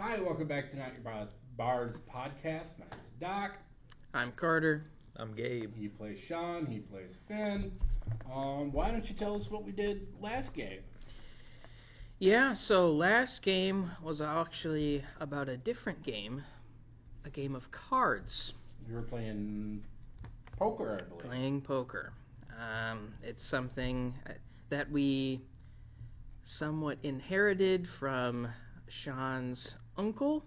Hi, welcome back to Not Your Bards podcast. My name is Doc. I'm Carter. I'm Gabe. He plays Sean. He plays Finn. Why don't you tell us what we did last game? Yeah, so last game was actually about a different game, a game of cards. We were playing poker, I believe. Playing poker. It's something that we somewhat inherited from Sean's uncle.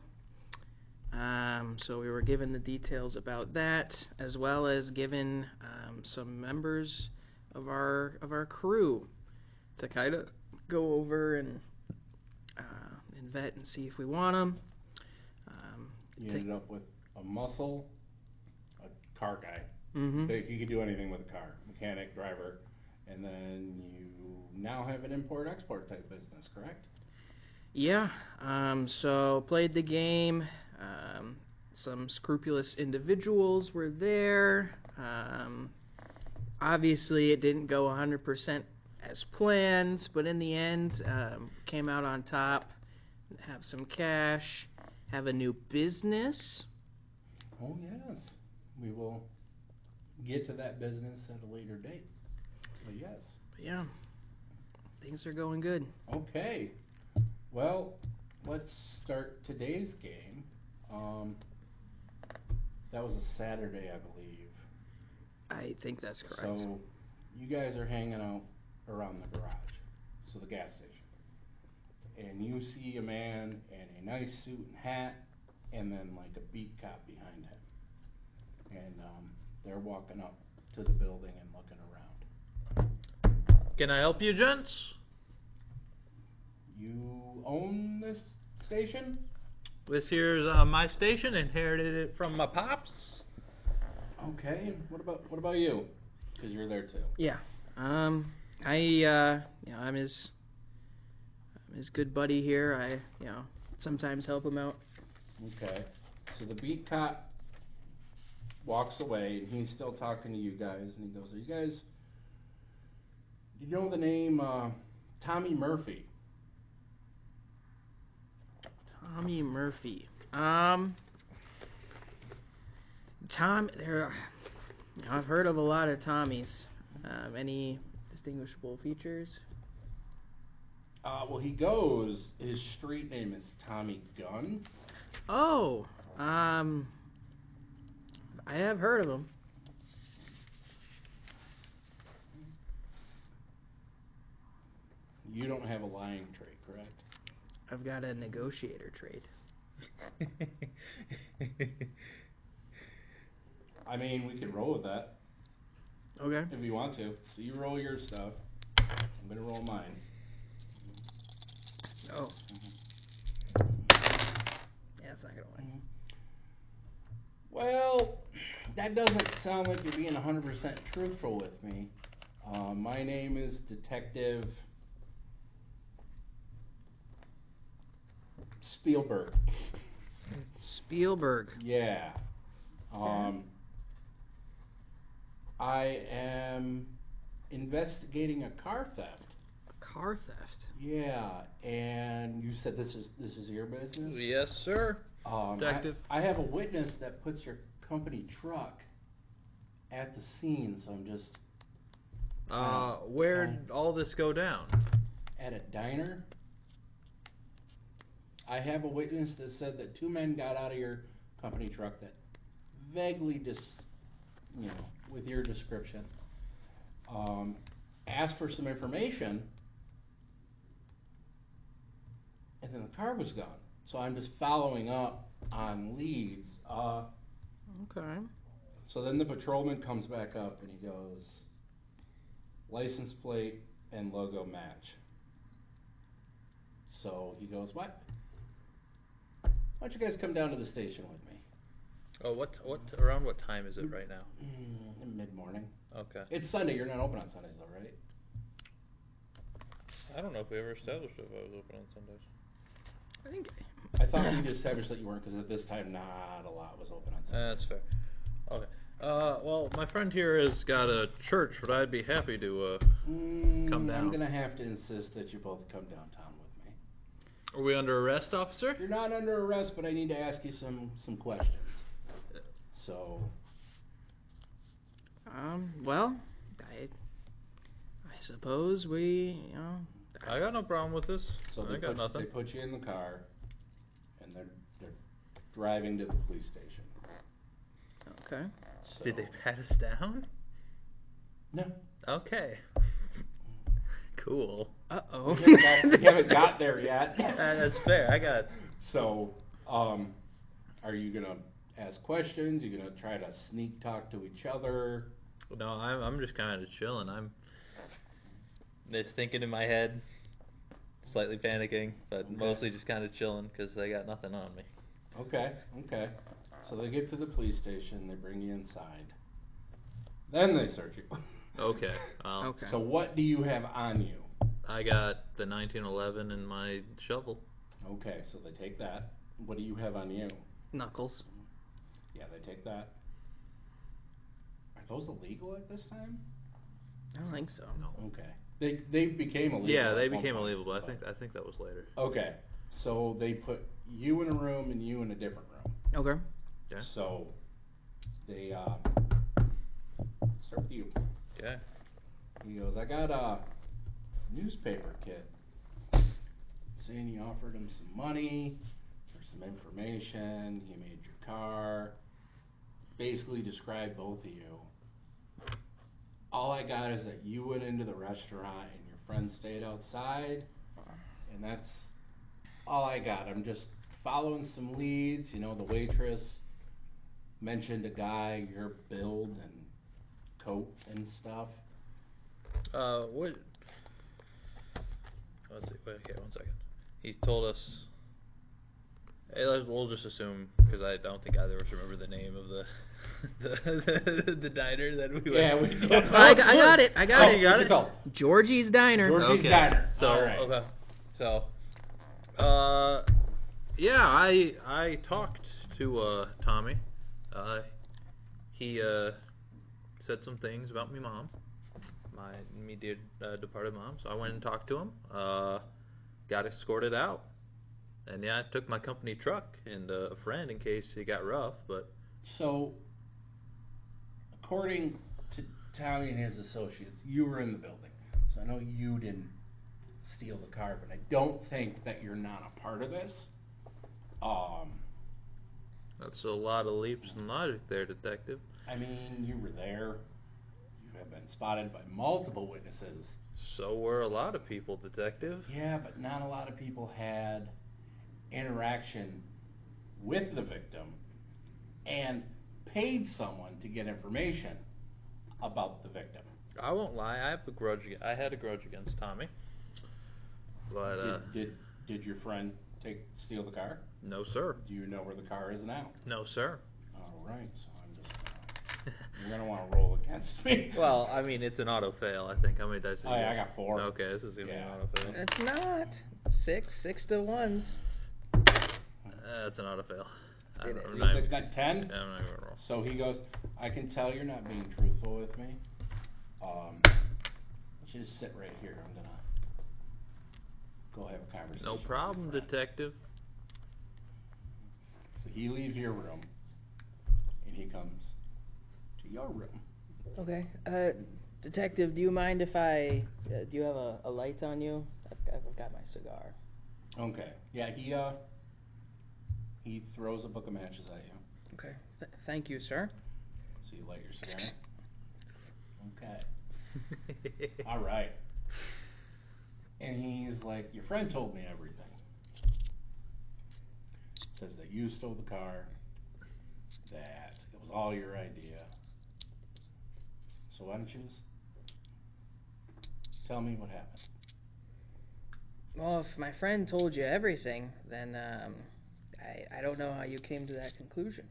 So we were given the details about that, as well as given some members of our crew to kind of go over and vet and see if we want them. You ended up with a muscle, a car guy. Mm-hmm. He could do anything with a car, mechanic, driver, and then you now have an import-export type business, correct? Yeah. So played the game. Some scrupulous individuals were there. Obviously, it didn't go 100% as planned, but in the end, came out on top. Have some cash. Have a new business. Oh, yes. We will get to that business at a later date. But yes. But yeah, things are going good. Okay. Well, let's start today's game. That was a Saturday, I believe. I think that's correct. So you guys are hanging out around the garage, so the gas station. And you see a man in a nice suit and hat, and then like a beat cop behind him. And they're walking up to the building and looking around. Can I help you, gents? You own this station? This here's my station. Inherited it from my pops. Okay. What about you? Because you're there too. Yeah. I'm his good buddy here. I sometimes help him out. Okay. So the beat cop walks away, and he's still talking to you guys, and he goes, "Are you guys? You know the name Tommy Murphy?" Tommy Murphy. I've heard of a lot of Tommies. Any distinguishable features? Well, he goes. His street name is Tommy Gunn. Oh, I have heard of him. You don't have a lying trait, correct? I've got a negotiator trait. I mean, we could roll with that Okay. if you want to. So you roll your stuff. I'm gonna roll mine. Oh. Yeah, it's not gonna win. Well, that doesn't sound like you're being 100% truthful with me. My name is Detective Spielberg. Spielberg. Yeah. I am investigating a car theft. Car theft. Yeah, and you said this is your business? Yes, sir. Detective. I have a witness that puts your company truck at the scene, so I'm just Where'd all this go down? at a diner. I have a witness that said that two men got out of your company truck that vaguely with your description, asked for some information, and then the car was gone. So I'm just following up on leads. Okay. So then the patrolman comes back up and he goes, license plate and logo match. So he goes, what? Why don't you guys come down to the station with me? Oh, around what time is it right now? Mid-morning. Okay. It's Sunday. You're not open on Sundays, though, right? I don't know if we ever established if I was open on Sundays. I thought we established that you weren't, because at this time, not a lot was open on Sundays. That's fair. Okay. Well, my friend here has got a church, but I'd be happy to come down. I'm going to have to insist that you both come downtown with me. Are we under arrest, officer? You're not under arrest, but I need to ask you some questions. So, Well, I suppose we, I got no problem with this. so I got nothing. they put you in the car, and they're driving to the police station. okay. Did they pat us down? No. Okay. Cool. Uh-oh. We haven't got there yet. That's fair. I got. So, are you gonna ask questions? You gonna try to sneak talk to each other? No, I'm just kind of chilling. I'm just thinking in my head, slightly panicking, but mostly just kind of chilling because I got nothing on me. Okay. So they get to the police station. They bring you inside. Then they search you. Okay. Okay. So what do you have on you? I got the 1911 in my shovel. Okay, so they take that. What do you have on you? Knuckles. Yeah, they take that. Are those illegal at this time? I don't think so. Okay. They became illegal. Yeah, they at one became point, illegal. I but- think that was later. Okay, so they put you in a room and you in a different room. Okay. Yeah. So they start with you. Okay. He goes, I got a newspaper kid saying you offered him some money for some information. He made your car. Basically described both of you. All I got is that you went into the restaurant and your friend stayed outside. And that's all I got. I'm just following some leads. You know, the waitress mentioned a guy your build and coat and stuff. What? Let's see. Wait, okay, one second. He told us. Hey, we'll just assume because I don't think either of us remember the name of the diner that we went. Yeah, I got it. I got Oh, it. what's it called? Georgie's Diner. Georgie's Diner. So All right. okay. So, yeah, I talked to Tommy. He said some things about me mom, me dear departed mom. So I went and talked to him. Got escorted out, and yeah, I took my company truck and a friend in case it got rough. But So, according to Tommy and his associates, you were in the building. So I know you didn't steal the car, but I don't think that you're not a part of this. that's a lot of leaps in logic there, detective. I mean, you were there. You have been spotted by multiple witnesses. So were a lot of people, detective. Yeah, but not a lot of people had interaction with the victim and paid someone to get information about the victim. I won't lie. I have a grudge. I had a grudge against Tommy. But Did your friend steal the car? no, sir. Do you know where the car is now? No, sir. All right, so I'm just you're gonna want to roll against me. Well, I mean, it's an auto fail. I think. How many dice? Did Oh you yeah, I get? got 4. Okay, this is gonna be an Yeah. auto fail. It's not. 6 to 1s. That's an auto fail. It I'm is. not- 6 got 10. I'm not gonna roll. So he goes, I can tell you're not being truthful with me. You just sit right here. I'm gonna go have a conversation. No with your problem, friend." detective. So he leaves your room, and he comes to your room. Okay. Detective, do you mind if I... do you have a light on you? I've got my cigar. Okay. Yeah, he throws a book of matches at you. Okay. Thank you, sir. So you light your cigar. Okay. All right. And he's like, your friend told me everything. Says that you stole the car, that it was all your idea. So why don't you just tell me what happened? Well, if my friend told you everything, then I don't know how you came to that conclusion.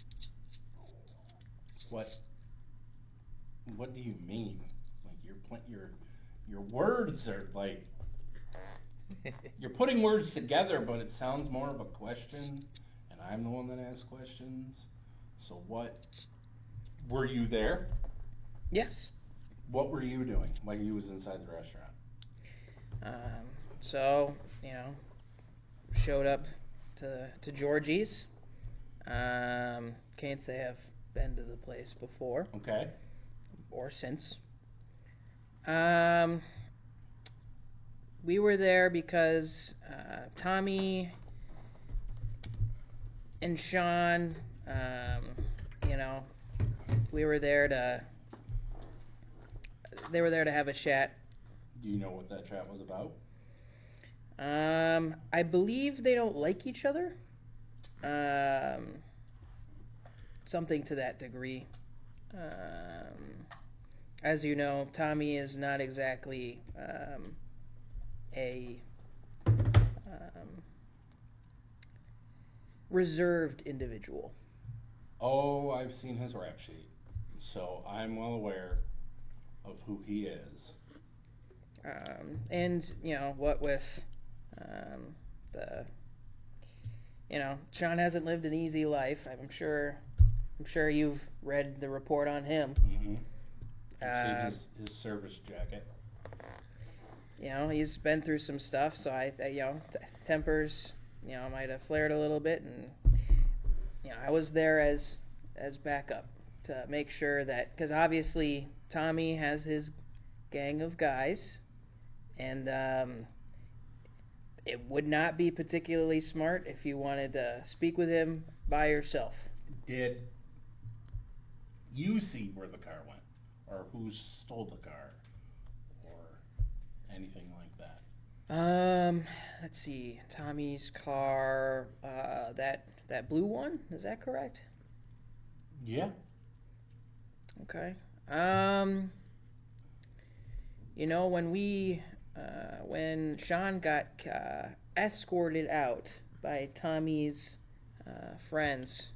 What do you mean? Like your words are like you're putting words together, but it sounds more of a question, and I'm the one that asks questions. So what? Were you there? Yes. What were you doing while you was inside the restaurant? So, you know, showed up to Georgie's. Can't say I've been to the place before Okay. or since. We were there because Tommy and Sean, you know, we were there to. They were there to have a chat. Do you know what that chat was about? I believe they don't like each other. Something to that degree. As you know, Tommy is not exactly a reserved individual. Oh, I've seen his rap sheet, so I'm well aware of who he is. And you know what with the Sean hasn't lived an easy life. I'm sure you've read the report on him. Mm-hmm. I've seen his service jacket. He's been through some stuff, so tempers might have flared a little bit, and I was there as backup to make sure that, because obviously Tommy has his gang of guys, and it would not be particularly smart if you wanted to speak with him by yourself. Did you see where the car went, or who stole the car, or anything like that? Let's see. Tommy's car, that blue one, is that correct? Yeah. Okay. When Sean got escorted out by Tommy's friends,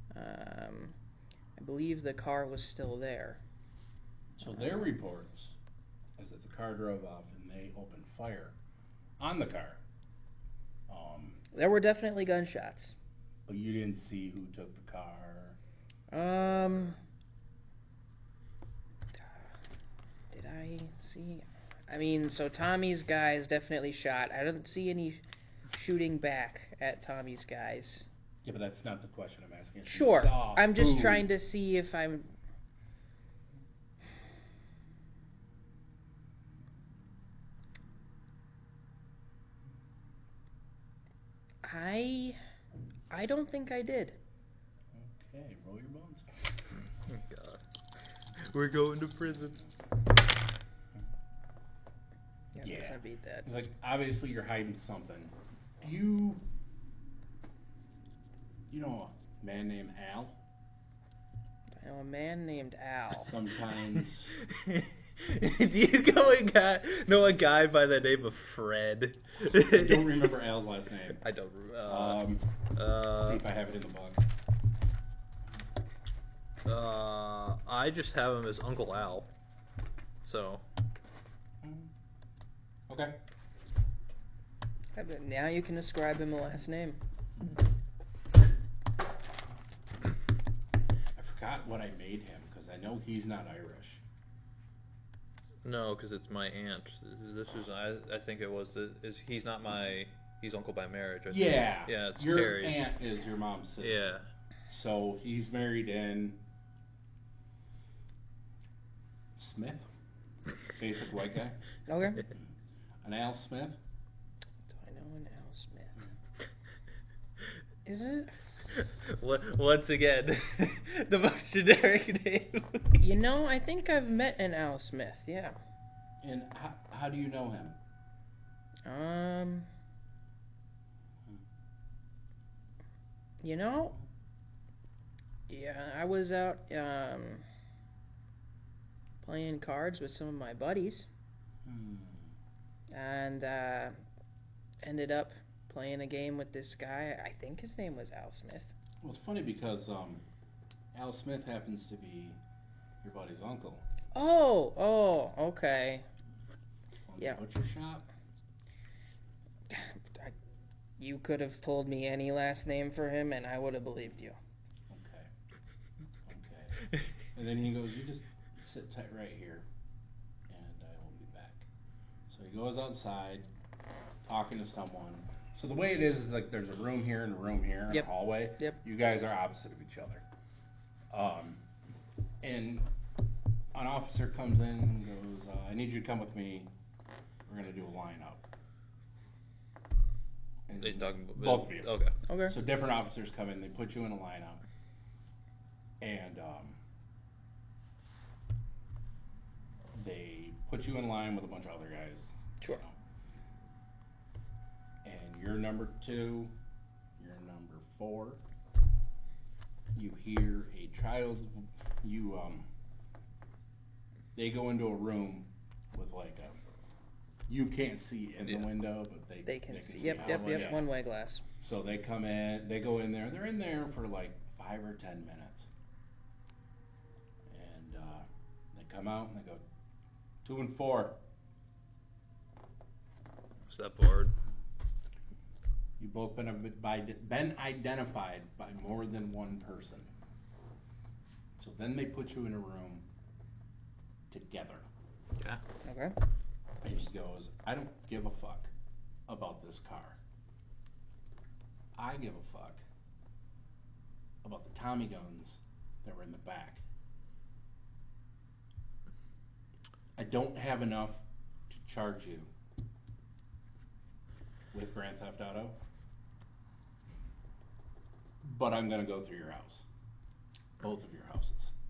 I believe the car was still there. So their reports is that the car drove off and they opened fire on the car. There were definitely gunshots. But you didn't see who took the car. Did I see? I mean, so Tommy's guys definitely shot. I didn't see any shooting back at Tommy's guys. Yeah, but that's not the question I'm asking. Sure. I'm just trying to see if I'm... I don't think I did. Okay, roll your bones. Oh, God. We're going to prison. Yeah. Let's not beat that. It's like, obviously you're hiding something. Do you know a man named Al? I know a man named Al. Sometimes. Do you know a guy by the name of Fred? I don't remember Al's last name. I don't. See if I have it in the book. I just have him as Uncle Al. So. Okay. Now you can ascribe him a last name. I forgot what I made him because I know he's not Irish. No, because it's my aunt. This is I think it was he's not my. He's uncle by marriage. I think. Yeah. Yeah, it's your Terry's. aunt is your mom's sister. Yeah. So he's married in Smith, basic white guy. Okay. An Al Smith. Do I know an Al Smith? Isn't it? Once again, the most generic name. I think I've met an Al Smith. Yeah. And how do you know him? Yeah, I was out playing cards with some of my buddies, and ended up playing a game with this guy. I think his name was Al Smith. Well, it's funny because Al Smith happens to be your buddy's uncle. Oh, okay. Owns Yeah. a butcher shop. You could have told me any last name for him, and I would have believed you. Okay. And then he goes, "You just sit tight right here, and I will be back." So he goes outside, talking to someone, So the way it is like there's a room here and a room here and Yep. a hallway. Yep. You guys are opposite of each other. And an officer comes in and goes, I need you to come with me. We're going to do a lineup. And He's talking about both of you. Okay. Okay. So different officers come in, they put you in a lineup. And they put you in line with a bunch of other guys. Sure. And you're number 2, you're number 4. You hear a child's, they go into a room with like a, you can't see in the window, but they can see. see Yep. out. Yep. Yeah. One-way glass. So they come in, they go in there, they're in there for like 5 or 10 minutes. And they come out and they go, 2 and 4. Step forward. You've both been identified by more than one person. So then they put you in a room together. Yeah. Okay. And he goes, I don't give a fuck about this car. I give a fuck about the Tommy guns that were in the back. I don't have enough to charge you with Grand Theft Auto, but I'm going to go through your house. Both of your houses.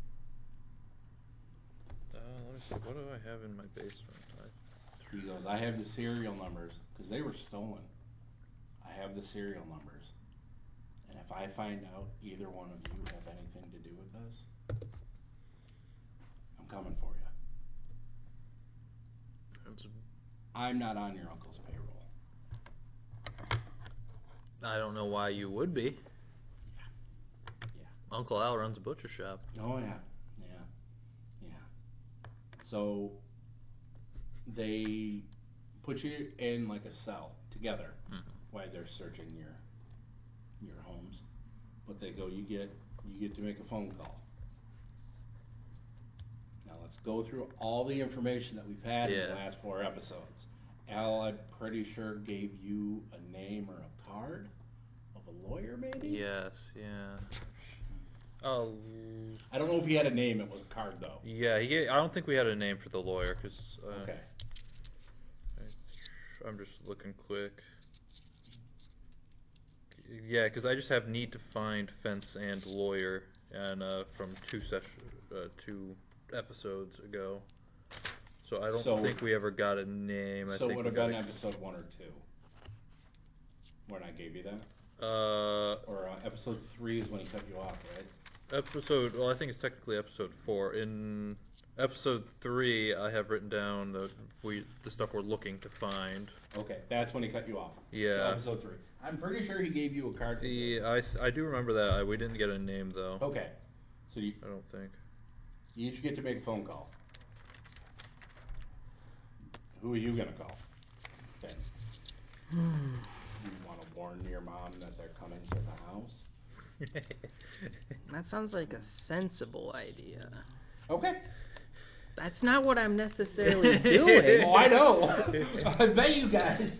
Let me see. What do I have in my basement? He goes, I have the serial numbers, because they were stolen. I have the serial numbers. And if I find out either one of you have anything to do with this, I'm coming for you. I'm not on your uncle's payroll. I don't know why you would be. Yeah. Uncle Al runs a butcher shop. Oh, yeah. So they put you in like a cell together while they're searching your homes. But they go, you get to make a phone call. Now let's go through all the information that we've had in the last 4 episodes. Al, I'm pretty sure, gave you a name or a card of a lawyer, maybe? Yes, yeah. Oh. I don't know if he had a name. It was a card, though. Yeah, I don't think we had a name for the lawyer, because... Okay. I'm just looking quick. Yeah, because I just have need to find fence and lawyer, and from 2 episodes ago. So I don't think we ever got a name. I So think it would have been episode 1 or 2 when I gave you that? Or episode 3 is when he cut you off, right? I think it's technically episode 4. In episode 3, I have written down the stuff we're looking to find. Okay, that's when he cut you off. Yeah. So episode 3. I'm pretty sure he gave you a card. I do remember that. We didn't get a name, though. Okay. So I don't think. You each get to make a phone call. Who are you going to call? Okay. You want to warn your mom that they're coming to the house? That sounds like a sensible idea. Okay. That's not what I'm necessarily doing. Oh, I know. I bet you guys.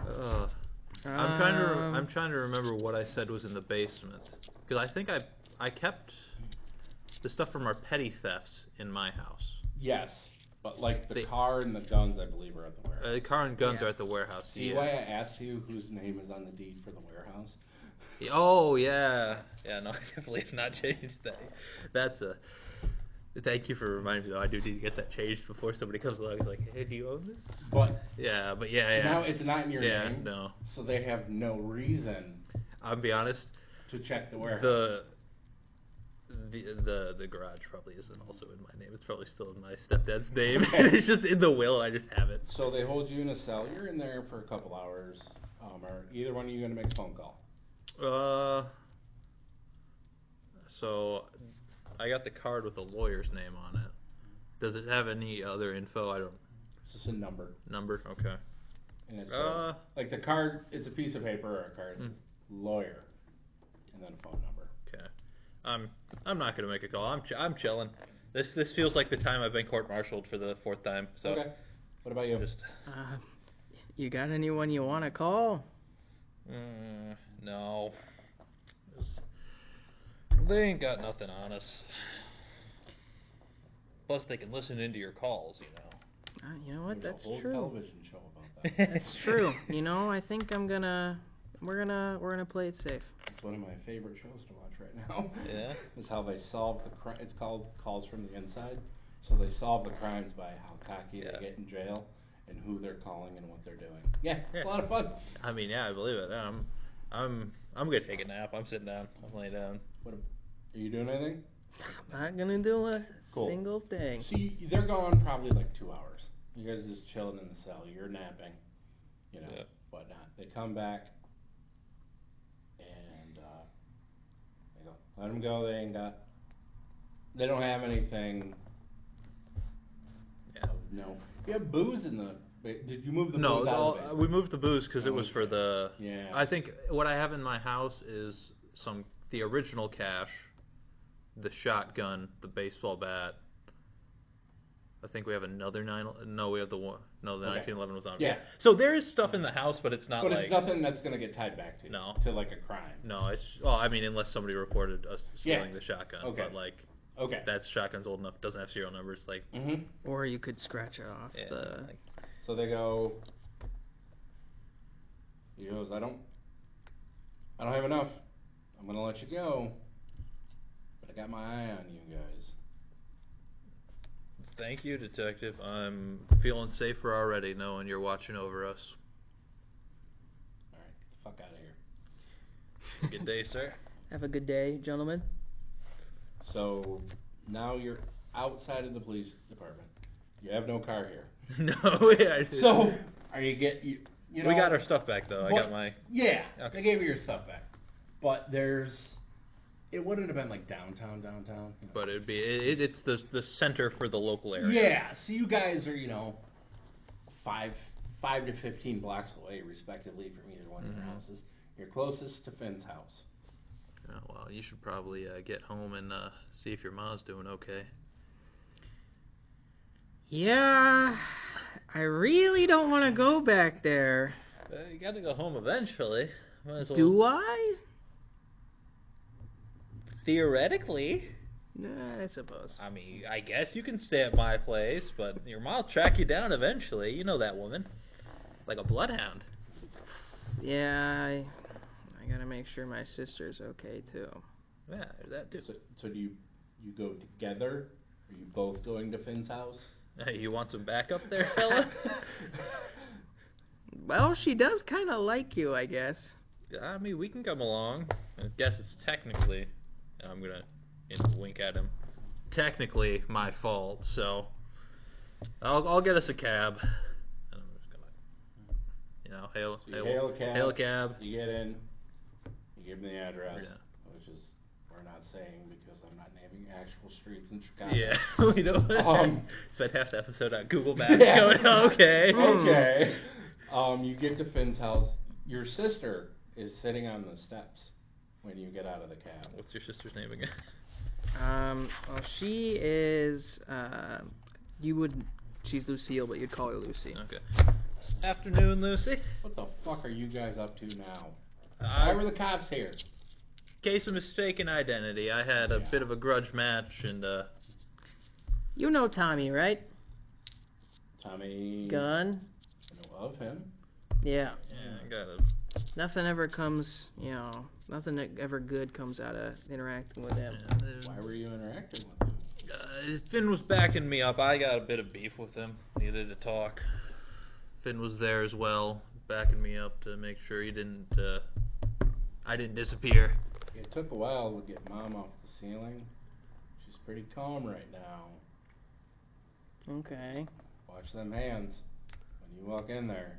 I'm trying to remember what I said was in the basement, because I think I kept the stuff from our petty thefts in my house. Yes, but like the car and the guns, I believe, are at the warehouse. The car and guns are at the warehouse. See why I asked you whose name is on the deed for the warehouse? Oh yeah, no, I definitely have not changed that. That's a. Thank you for reminding me, though. I do need to get that changed before somebody comes along and is like, hey, do you own this? But yeah. Now it's not in your name. No. So they have no reason. I'll be honest. To check the warehouse. The garage probably isn't also in my name. It's probably still in my stepdad's name. Okay. It's just in the will. I just have it. So they hold you in a cell. You're in there for a couple hours. Are either one of you going to make a phone call? So I got the card with the lawyer's name on it. Does it have any other info? I don't. It's just a number. Number? Okay. And it says, like the card, it's a piece of paper or a card. It says lawyer, and then a phone number. Okay. I'm not gonna make a call. I'm chilling. This feels like the time I've been court-martialed for the 4th time. So. Okay. What about you? You got anyone you want to call? No. They ain't got nothing on us. Plus, they can listen into your calls, you know. You know what? There's a That's whole true. television show about that. That's true. You know, I think we're gonna play it safe. It's one of my favorite shows to watch right now. Yeah? Is how they solve the crime. It's called Calls from the Inside. So they solve the crimes by how cocky Yeah. they get in jail and who they're calling and what they're doing. Yeah, it's a lot of fun. I mean, yeah, I believe it. I'm gonna take a nap. I'm sitting down. I'm laying down. Are you doing anything? Not gonna do a Cool. single thing. See, they're gone probably like 2 hours. You guys are just chilling in the cell. You're napping, you know, Yeah. whatnot. They come back and they go, let them go. They don't have anything. Yeah. No. You have booze in the. Did you move the No, booze out of the basement? we moved the booze because it was for Okay. the. Yeah. I think what I have in my house is the original cash, the shotgun, the baseball bat. I think we have another we have the one. No, the Okay. 1911 was on. Yeah. So there is stuff in the house, but it's not But like. it's nothing that's going to get tied back to. No. To like a crime. No, it's. Well, I mean, unless somebody reported us stealing Yeah. the shotgun. Okay. But like, Okay. that shotgun's old enough, doesn't have serial numbers. Like. Mm-hmm. Or you could scratch it off Yeah, the. like- So they go. He goes, I don't have enough. I'm gonna let you go, but I got my eye on you guys. Thank you, detective. I'm feeling safer already, knowing you're watching over us. All right, get the fuck out of here. Good day, sir. Have a good day, gentlemen. So now you're outside of the police department. You have no car here. No, yeah. So are you you know, we got our stuff back though. I What- got my. Yeah, Okay. they gave you your stuff back, but it wouldn't have been like downtown. You know. But it'd be it's the center for the local area. Yeah, so you guys are, 5 to 15 blocks away, respectively, from either one of your houses. You're closest to Finn's house. Oh, well, you should probably get home and see if your mom's doing okay. Yeah, I really don't want to go back there. You got to go home eventually. Might as well. Do I? Theoretically, Nah, I suppose. I mean, I guess you can stay at my place, but your mom'll track you down eventually. You know that woman, like a bloodhound. Yeah, I gotta make sure my sister's okay too. Yeah, that too. So do you go together? Are you both going to Finn's house? Hey, you want some backup there, fella? Well, she does kind of like you, I guess. I mean, we can come along. I guess it's technically, I'm gonna wink at him. Technically my fault, so I'll get us a cab. And I'm just gonna, hail So you hail a cab. hail a cab. You get in. You give them the address, Yeah. which is we're not saying because I'm not naming actual streets in Chicago. Yeah, we don't. Spent half the episode on Google Maps Yeah. going, okay. Okay. You get to Finn's house. Your sister is sitting on the steps when you get out of the cab. What's your sister's name again? Well, she is, she's Lucille, but you'd call her Lucy. Okay. Afternoon, Lucy. What the fuck are you guys up to now? Why were the cops here? Case of mistaken identity. I had a bit of a grudge match, and You know Tommy, right? Tommy. Gunn? I know of him. Yeah. yeah, I got a. Nothing ever comes, nothing ever good comes out of interacting with him. Why were you interacting with him? Finn was backing me up. I got a bit of beef with him. Needed to talk. Finn was there as well, backing me up to make sure I didn't disappear. It took a while to get Mom off the ceiling. She's pretty calm right now. Okay. Watch them hands when you walk in there.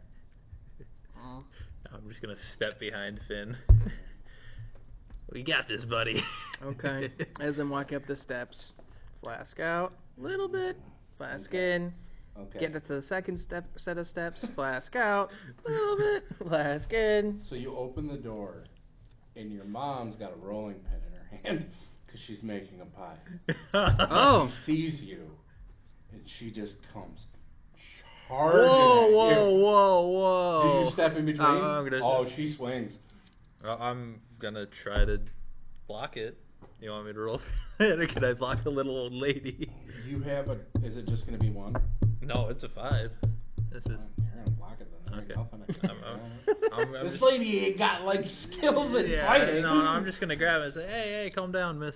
I'm just gonna step behind Finn. We got this, buddy. Okay. As I'm walking up the steps, flask out, little bit, flask in, Okay. get to the second set of steps, flask out, little bit, flask in. So you open the door, and your mom's got a rolling pin in her hand because she's making a pie. Oh. She sees you, and she just comes charging Whoa, at whoa, you. whoa, whoa. Did you step in between? I'm gonna Oh, step- she swings. I'm gonna try to block it. You want me to roll? Or can I block the little old lady? You have a. Is it just going to be one? No, it's a 5. This is. You're going to block it then. There ain't Okay. nothing I can do. I'm This just, lady ain't got like skills in yeah, fighting. no, I'm just gonna grab it and say, hey, calm down, Miss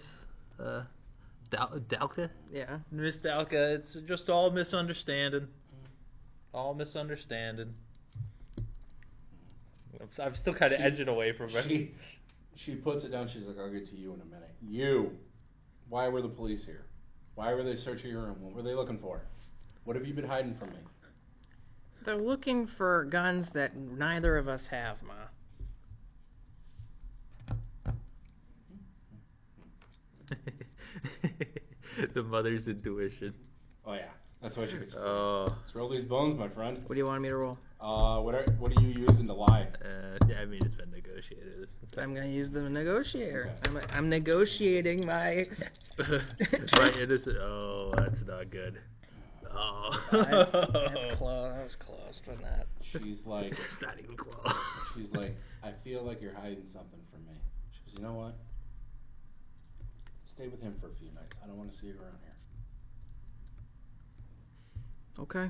Dalka. Yeah. Miss Dalka, it's just all misunderstanding. All misunderstanding. I'm still kind of edging away from her. She puts it down. She's like, I'll get to you in a minute. You. Why were the police here? Why were they searching your room? What were they looking for? What have you been hiding from me? They're looking for guns that neither of us have, Ma. The mother's intuition. Oh yeah, that's what you expect. Oh. Let's roll these bones, my friend. What do you want me to roll? What are you using to lie? Yeah, I mean, it's been negotiated. I'm gonna use the negotiator. Okay. I'm negotiating my. Right, it is. Oh, that's not good. Oh. That's close. That was close, but not. She's like, It's not even close. she's like, I feel like you're hiding something from me. She goes, you know what? Stay with him for a few nights. I don't want to see you around here. Okay.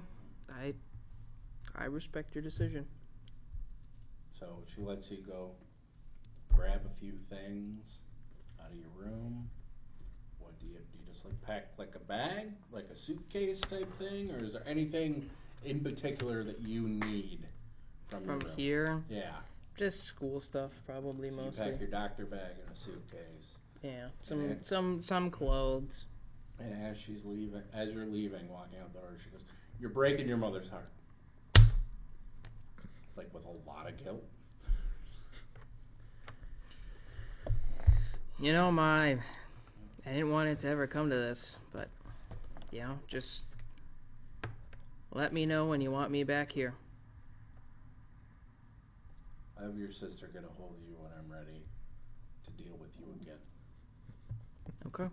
I respect your decision. So she lets you go grab a few things out of your room. What do you just like pack like a bag, like a suitcase type thing, or is there anything in particular that you need from your From room? here, Yeah. just school stuff, probably So mostly. you pack your doctor bag in a suitcase. Yeah, Okay. some clothes. And as you're leaving, walking out the door, she goes, "You're breaking your mother's heart." Like with a lot of guilt. You know, I didn't want it to ever come to this, but just let me know when you want me back here. I have your sister get a hold of you when I'm ready to deal with you again. Okay.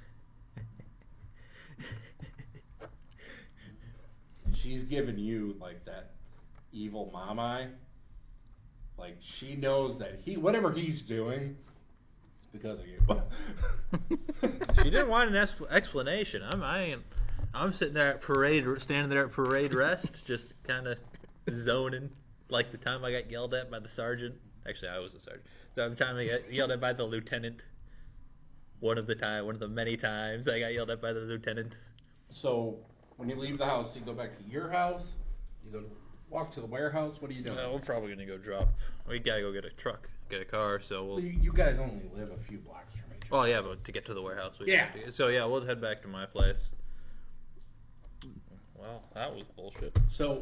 And she's giving you like that evil mom eye. Like she knows that whatever he's doing, it's because of you. She didn't want an explanation. I'm sitting there standing there at parade rest, just kind of zoning. Like the time I got yelled at by the sergeant. Actually, I was the sergeant. The time I got yelled at by the lieutenant. One of the many times I got yelled at by the lieutenant. So when you leave the house, do you go back to your house? You go walk to the warehouse. What are you doing? We're probably gonna go drop. We gotta go get a truck, get a car. So Well, we'll. you guys only live a few blocks from each other. Oh yeah, but to get to the warehouse, we Yeah. have to. So yeah, we'll head back to my place. Well, that was bullshit. So,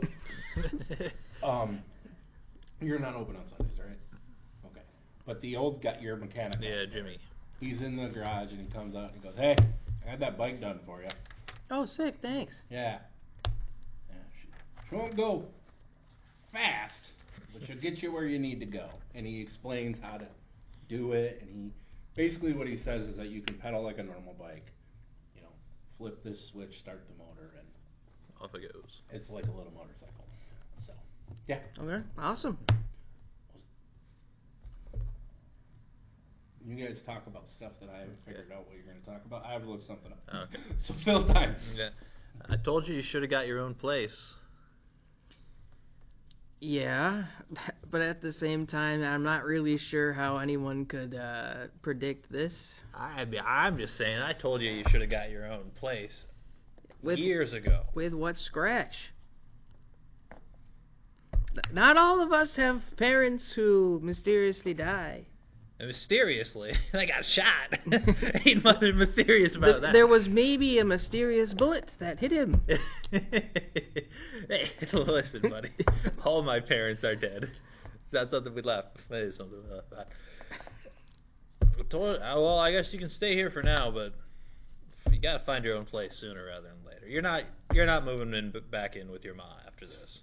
you're not open on Sundays, right? Okay. But the old got your mechanic. Yeah, Jimmy. He's in the garage and he comes out and he goes, "Hey, I had that bike done for you." Oh, sick. Thanks. Yeah. She won't go fast, but she'll get you where you need to go. And he explains how to do it. And basically what he says is that you can pedal like a normal bike. You know, flip this switch, start the motor, and Off it goes. it's like a little motorcycle. So, yeah. Okay. Awesome. You guys talk about stuff that I haven't figured out what you're going to talk about. I have to look something up. Okay. So fill time. Yeah. I told you should have got your own place. Yeah, but at the same time, I'm not really sure how anyone could predict this. I'm just saying. I told you should have got your own place With years ago. with what scratch? Not all of us have parents who mysteriously die. And mysteriously, I got shot. Ain't nothing mysterious about that. There was maybe a mysterious bullet that hit him. Hey, listen, buddy. All my parents are dead. It's not something we laugh. It is something we laugh at. Well, I guess you can stay here for now, but you gotta find your own place sooner rather than later. You're not moving back in with your ma after this.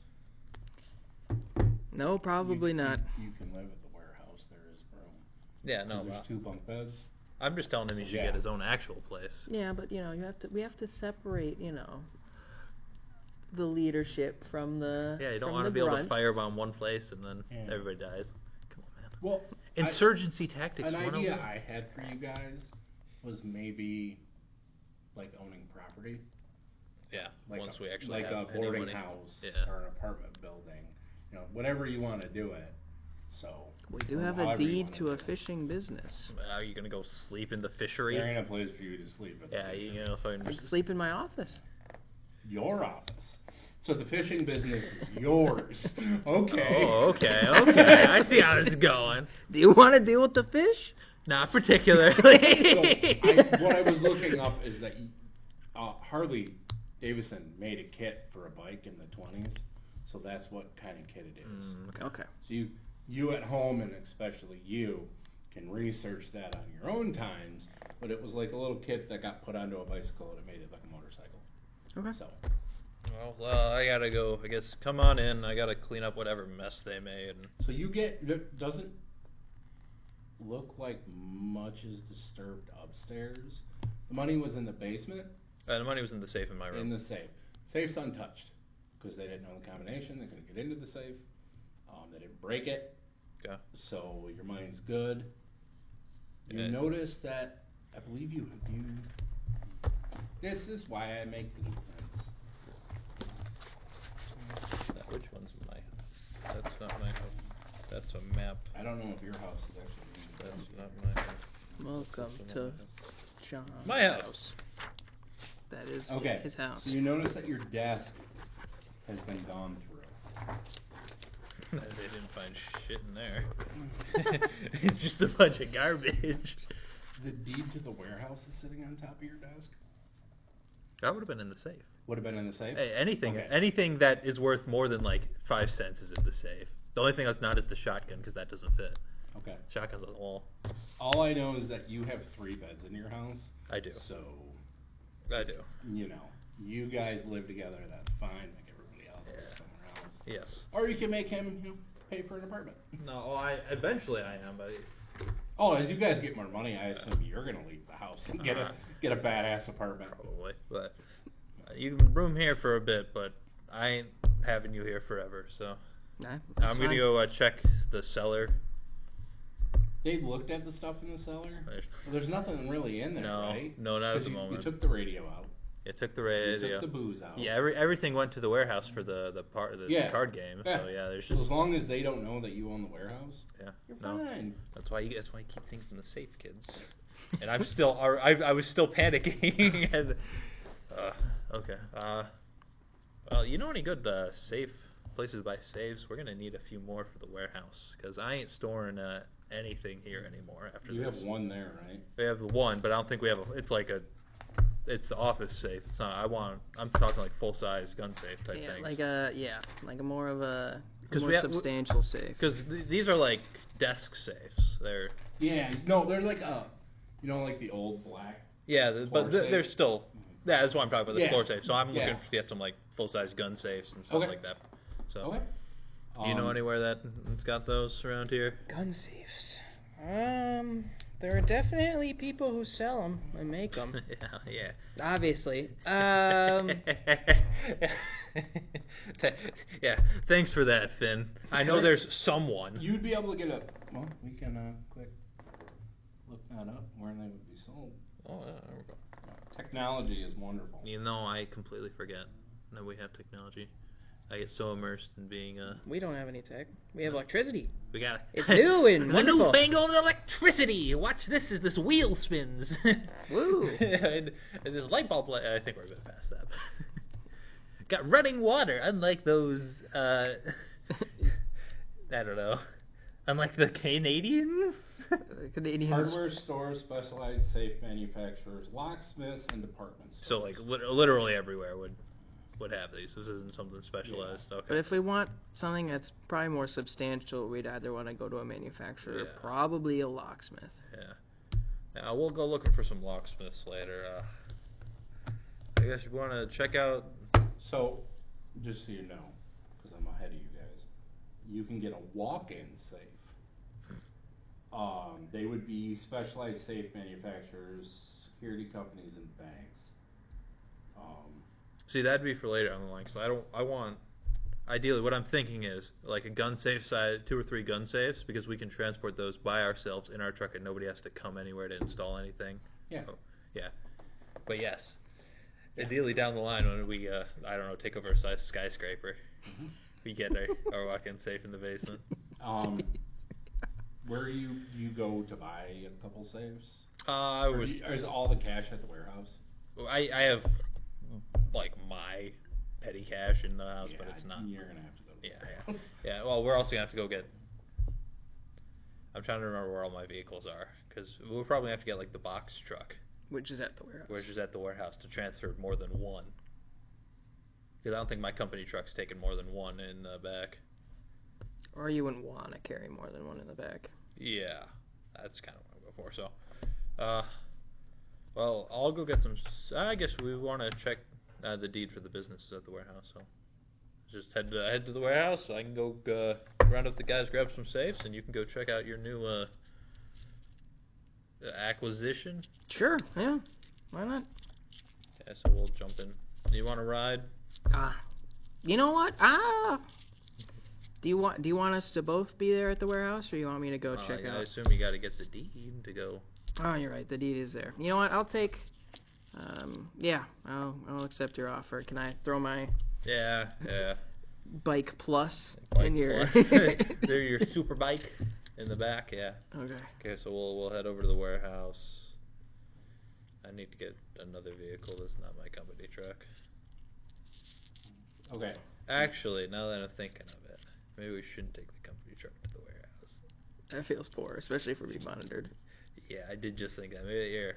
No, probably not. You can live at the warehouse. There is room. Yeah, no. There's 2 bunk beds. I'm just telling him he should Yeah. get his own actual place. Yeah, but we have to separate. the leadership from the Yeah, you don't from want to the be able to grunts. firebomb one place and then Yeah. everybody dies. Come on, man. Well, Insurgency tactics. an idea 101. I had for you guys was maybe like owning property, Yeah, like once a, we actually like have a any boarding money. house Yeah. or an apartment building, whatever you want to do it. So We do or have a however you deed wanna to do a it. fishing business. Are you gonna go sleep in the fishery? There ain't a place for you to sleep at. Yeah, you know, I can sleep in my office. Your office. So the fishing business is yours. Okay. Oh, okay, okay. I see how this is going. Do you want to deal with the fish? Not particularly. So what I was looking up is that Harley Davidson made a kit for a bike in the 20s. So that's what kind of kit it is. Okay. So you at home, and especially you, can research that on your own times. But it was like a little kit that got put onto a bicycle and it made it like a motorcycle. Okay. So Well, I gotta go. I guess come on in. I gotta clean up whatever mess they made. so you it doesn't look like much is disturbed upstairs. The money was in the basement. The money was in the safe in my room. In the safe. Safe's untouched because they didn't know the combination. They couldn't get into the safe. They didn't break it. Yeah. So your money's good. You Yeah. notice that I believe you. This is why I make blueprints. Which one's my? That's not my house. That's a map. I don't know if your house is actually. That's not my house. Welcome That's to not John's my house. That is Okay. his house. So you notice that your desk has been gone through. They didn't find shit in there. It's just a bunch of garbage. The deed to the warehouse is sitting on top of your desk. That would have been in the safe. Would have been in the safe. Hey, anything, Okay. anything that is worth more than like 5 cents is in the safe. The only thing that's not is the shotgun because that doesn't fit. Okay. Shotgun's on the wall. All I know is that you have 3 beds in your house. I do. So, I do. you guys live together. That's fine. Make everybody else live somewhere else. Yes. Or you can make him, pay for an apartment. No, eventually I am, but Oh, as you guys get more money, I assume you're gonna leave the house and get a badass apartment. probably. But you can room here for a bit, but I ain't having you here forever. So Nah, I'm that's gonna fine. go check the cellar. They looked at the stuff in the cellar. There's- Well, there's nothing really in there, No, right? no, not at 'Cause the you moment. took the radio out. It took the You radio. took the booze out. Yeah, everything went to the warehouse for the part of the Yeah. card game. Yeah. So yeah, there's So just as long as they don't know that you own the warehouse, yeah. you're No, fine. that's why you keep things in the safe, kids. And I'm still I was still panicking. And, okay. Well, you know any good safe places to buy safes? We're gonna need a few more for the warehouse because I ain't storing anything here anymore after You this. have one there, right? We have one, but I don't think we have it's the office safe. It's not. I'm talking like full size gun safe type Yeah, things. like a more of a 'Cause more we ha- substantial safe. Because these are like desk safes. They're Yeah. No, they're like like the old black. but Floor safe? they're still. Yeah, that's what I'm talking about. The Yeah. floor safe. So I'm looking Yeah. to get some like full size gun safes and stuff Okay. like that. So Okay. you know anywhere that's got those around here? Gun safes. There are definitely people who sell them and make them. Yeah. Obviously. Yeah. Thanks for that, Finn. I know there's someone. You'd be able to get a. Well, we can quick look that up where they would be sold. Oh, yeah, there we go. Technology is wonderful. You know, I completely forget that we have technology. I get so immersed in being We don't have any tech. We have electricity. we got It's new and the wonderful. newfangled electricity. Watch this as this wheel spins. Woo. and this light bulb light. I think we're a bit past that. Got running water, unlike those. I don't know. Unlike the Canadians. Canadians. Hardware stores, specialized safe manufacturers, locksmiths, and department stores. So like literally everywhere would have these. This isn't something specialized. But Okay. if we want something that's probably more substantial, we'd either want to go to a manufacturer, Yeah. probably a locksmith. Yeah. We'll go looking for some locksmiths later. I guess you want to check out. So, just so you know, because I'm ahead of you guys, you can get a walk-in safe. They would be specialized safe manufacturers, security companies, and banks. See, that'd be for later on the line, because I want, ideally, what I'm thinking is, like a gun safe size, 2 or 3 gun safes, because we can transport those by ourselves in our truck and nobody has to come anywhere to install anything. Yeah. Oh, yeah. But yes, ideally down the line when we, I don't know, take over a size skyscraper, we get our walk-in safe in the basement. Where do you go to buy a couple safes? Or is all the cash at the warehouse? I have, like, my petty cash in the house, but it's not. You're gonna have to go to the Yeah. warehouse. Yeah, well, we're also going to have to go get... I'm trying to remember where all my vehicles are, because we'll probably have to get, like, the box truck, Which is at the warehouse. which is at the warehouse, to transfer more than one. Because I don't think my company truck's taking more than one in the back. Or you wouldn't want to carry more than one in the back. Yeah, that's kind of what I'm going for. So, well, I'll go get some... I guess we want to check the deed for the businesses at the warehouse, so... Just head to the warehouse. I can go round up the guys, grab some safes, and you can go check out your new acquisition. Sure, yeah. Why not? Yeah, so we'll jump in. You want to ride? You know what? Do you want us to both be there at the warehouse, or you want me to go check out? I assume you got to get the deed to go. Oh, you're right. The deed is there. You know what? I'll take. Yeah, I'll accept your offer. Can I throw my Yeah. Bike Plus Bike in your? Plus. They're your super bike in the back. Yeah. Okay. Okay, so we'll head over to the warehouse. I need to get another vehicle that's not my company truck. Okay. Actually, now that I'm thinking of it, maybe we shouldn't take the company truck to the warehouse. That feels poor, especially if we're being monitored. Yeah, I did just think that. Maybe here,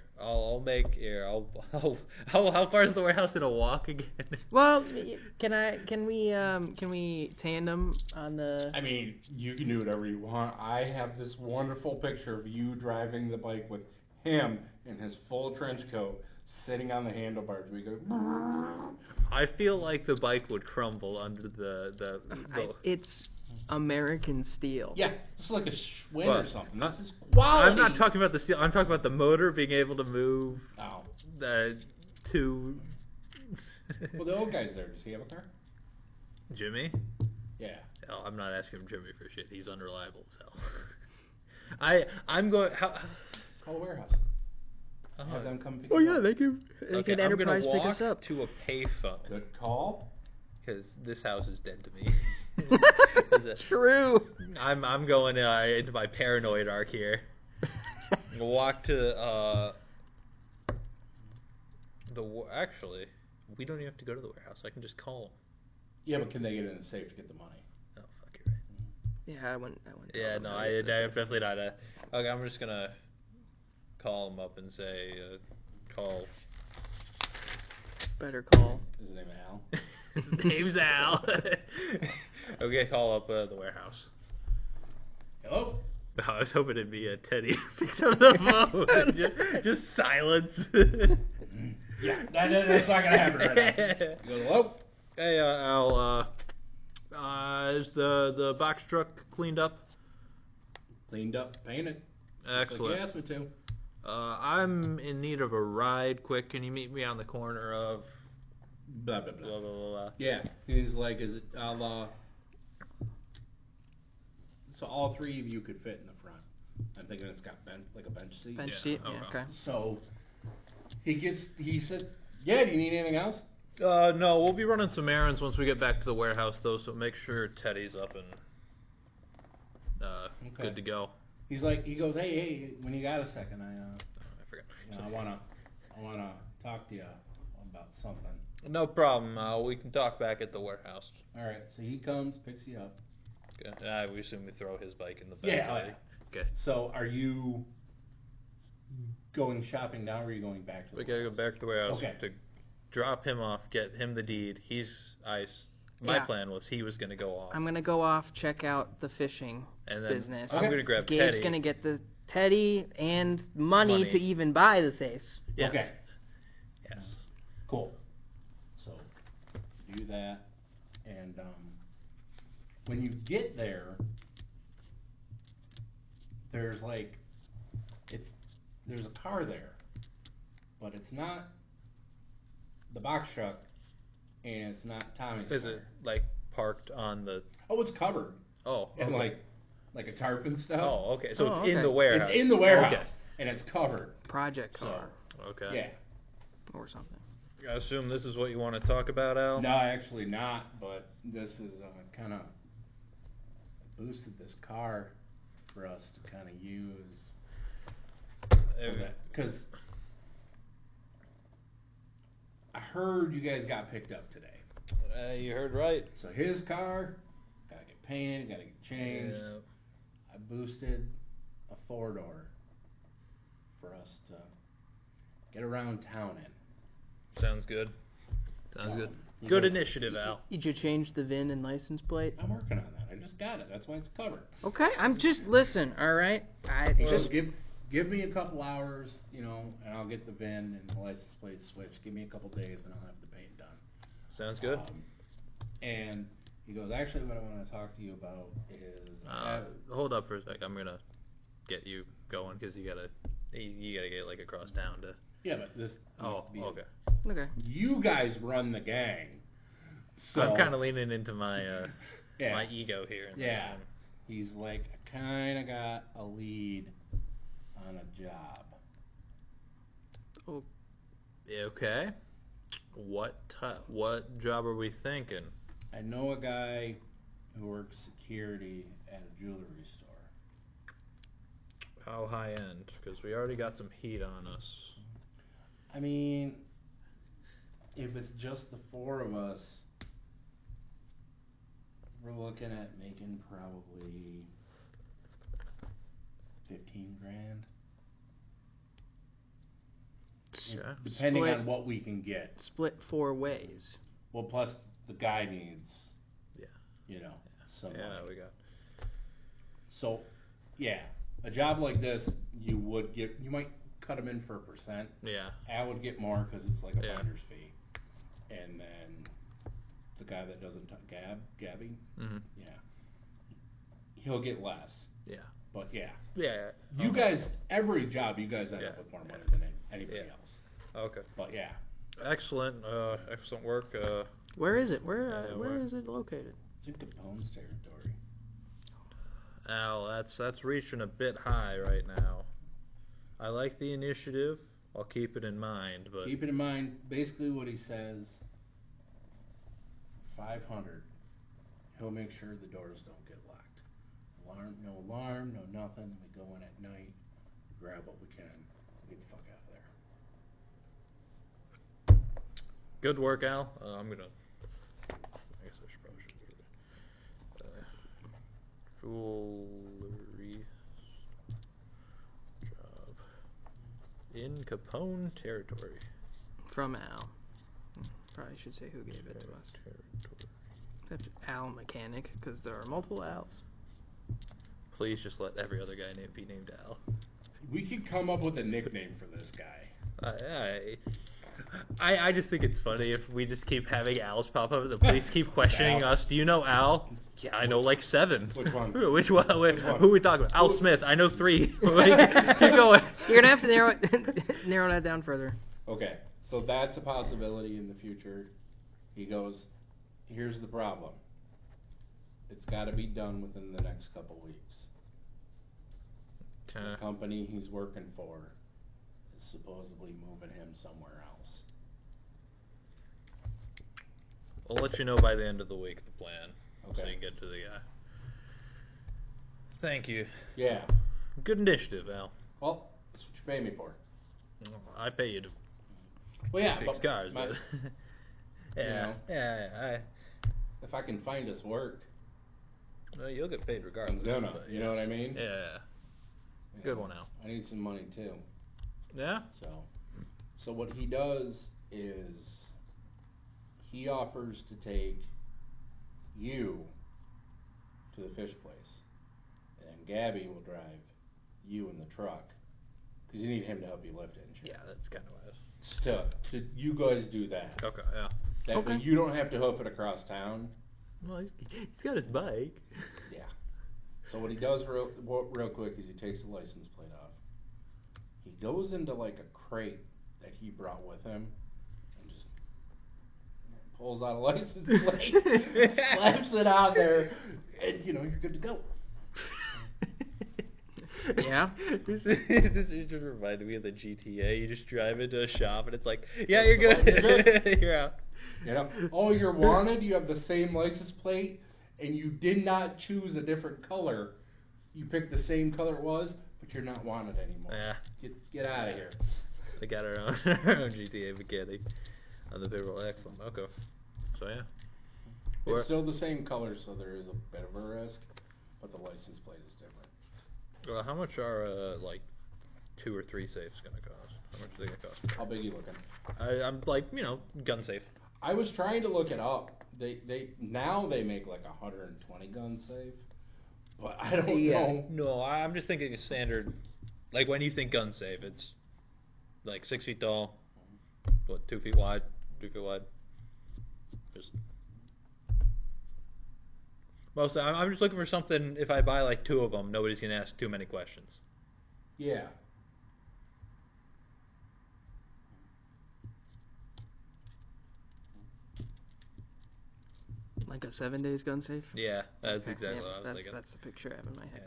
how far is the warehouse in a walk again? Well, can we tandem on the? I mean, you can do whatever you want. I have this wonderful picture of you driving the bike with him in his full trench coat, sitting on the handlebars. We go. I feel like the bike would crumble under the It's American steel. Yeah, it's like a Schwinn or something. This is I'm quality. not talking about the steel. I'm talking about the motor being able to move. Oh. To. Well, the old guy's there. Does he have a car? Jimmy? Yeah. Oh, I'm not asking him Jimmy for shit. He's unreliable as hell. I'm going. Call the warehouse. Have them come pick Oh you yeah, up. they can Enterprise I'm gonna pick us walk up. to a payphone Good call. because this house is dead to me. True. I'm going into my paranoid arc here. I'm gonna walk to actually, we don't even have to go to the warehouse. I can just call them. Yeah, but can they get in the safe to get the money? Oh fuck, you're right. Yeah, I wouldn't. Yeah, no, I'm definitely not. Okay, I'm just gonna call them up and say, call. Better call. Is his name Al? His name's Al. Okay, call up the warehouse. Hello? I was hoping it'd be Teddy picked up the phone. just silence. Yeah, that's not gonna happen right now. He goes, hello? Hey, Al. Is the box truck cleaned up? Cleaned up, painted. Excellent. Just like you asked me to. I'm in need of a ride. Quick, can you meet me on the corner of Blah, blah, blah. blah blah blah? Blah. Yeah, he's like, is it, so all three of you could fit in the front. I'm thinking it's got like a bench seat. Bench Yeah, seat. Yeah, okay. okay. So he said, yeah, do you need anything else? No, we'll be running some errands once we get back to the warehouse, though. So make sure Teddy's up and good to go. He's like, he goes, hey, when you got a second, I forgot. I wanna talk to you about something. No problem. We can talk back at the warehouse. All right, so he comes, picks you up. Okay. We assume we throw his bike in the back. Yeah, oh, yeah. Okay. So are you going shopping now, or are you going back to the We gotta go back to the warehouse Okay. to drop him off, get him the deed. My Yeah. plan was he was gonna go off, I'm gonna go off, check out the fishing and then business. I'm gonna grab Gabe's Teddy. gonna get the Teddy and money to even buy the safes. Yes. Okay. Yes. Cool. So do that, and when you get there, there's there's a car there, but it's not the box truck. and it's not Tommy's Is car. it like parked on the? Oh, it's covered Oh, and okay. like a tarp and stuff. Oh, okay. So Oh, it's okay. in the warehouse. It's in the warehouse, Okay. and it's covered. Project So, car Okay. yeah. or something. I assume this is what you want to talk about, Al. No, actually not. But this is kind of boosted this car for us to kind of use. Because I heard you guys got picked up today. You heard right. So his car gotta get painted, gotta get changed. Yeah. I boosted a 4-door for us to get around town in. Sounds good. Sounds good. You Good guys- initiative, Al. Did you change the VIN and license plate? I'm working on that. I just got it. That's why it's covered. Okay, I'm just listen. All right, I Well, just give me a couple hours, and I'll get the VIN and the license plate switched. Give me a couple days, and I'll have the paint done. Sounds good. And he goes, actually, what I want to talk to you about is Hold up for a sec. I'm gonna get you going because you gotta get like across town to. yeah, but this. Oh, okay. okay. You guys run the gang, so I'm kind of leaning into my yeah. my ego here. Yeah. He's like, I kind of got a lead on a job. Okay. What job are we thinking? I know a guy who works security at a jewelry store. How high end? Because we already got some heat on us. I mean, if it's just the 4 of us, we're looking at making probably 15 grand. Yeah. Depending Split- on what we can get. Split 4 ways. Well, plus the guy needs, Yeah. some Yeah, money. we got. So, yeah, a job like this, you might cut him in for 1%. Yeah. Al would get more because it's like a Yeah. finder's fee. And then the guy that doesn't, Gabby, Mhm. yeah, he'll get less. Yeah. But yeah, Yeah. you guys, every job, you guys end up Yeah. with more money than anybody Yeah. else. Okay. But yeah, Excellent. Excellent work. Where is it? Where Yeah, where where? is it located? it's in Capone's territory. Al, that's reaching a bit high right now. I like the initiative. I'll keep it in mind, but Keep it in mind, basically what he says, 500, he'll make sure the doors don't get locked. No alarm, no nothing. We go in at night, grab what we can, get the fuck out of there. good work, Al. I'm gonna. I guess I should probably do it. Jewelry job in Capone territory. From Al. Probably should say who gave it to us. Territory. That's Al Mechanic, because there are multiple Al's. Please just let every other guy be named Al. We could come up with a nickname for this guy. I just think it's funny if we just keep having Al's pop up. The police keep questioning Al. us. Do you know Al? Yeah, I know like 7. Which one? Which one? one? Who are we talking about? Al Smith. I know 3. Keep going. You're gonna have to narrow that down further. Okay, so that's a possibility in the future. He goes, here's the problem. It's got to be done within the next couple weeks. The company he's working for is supposedly moving him somewhere else. I'll let you know by the end of the week the plan, so Okay. you can get to the guy. Thank you. Yeah. Good initiative, Al. Well, that's what you pay me for. I pay you to Well, yeah, fix but cars, my- but yeah, know. yeah. if I can find us work, Well, you'll get paid regardless. I'm gonna. but You know what I mean? Yeah. you Good know, one, Al. I need some money too. Yeah. So what he does is he offers to take you to the fish place, and then Gabby will drive you in the truck because you need him to help you lift it and shit. Yeah, that's kind of what it To you guys do that. is. Okay, yeah. That Okay. way you don't have to hoof it across town. Well, he's got his bike. Yeah. So what he does real quick is he takes the license plate off. He goes into like a crate that he brought with him and just pulls out a license plate, slaps it on there, and you're good to go. Yeah. This just reminded me of the GTA. You just drive into a shop and it's like, yeah, you're You're good. You're out. Oh, you're wanted. You have the same license plate, and you did not choose a different color. You picked the same color it was, but you're not wanted anymore. Yeah. Get out of here. They got our own GTA mechanic on the payroll. Excellent. Okay. So yeah. It's still the same color, so there is a bit of a risk, but the license plate is different. Well, how much are like 2 or 3 safes gonna cost? How much are they gonna cost? How big are you looking? I'm like gun safe. I was trying to look it up. They now they make like 120 gun safe, but I don't know. No, I'm just thinking a standard. Like when you think gun safe, it's like 6 feet tall, 2 feet wide, 3 feet wide. Just mostly, I'm just looking for something. If I buy like 2 of them, nobody's gonna ask too many questions. Yeah. Like a 7 days gun safe? Yeah, that's Okay, exactly yeah, what I was thinking. That's the picture I have in my head. Yeah.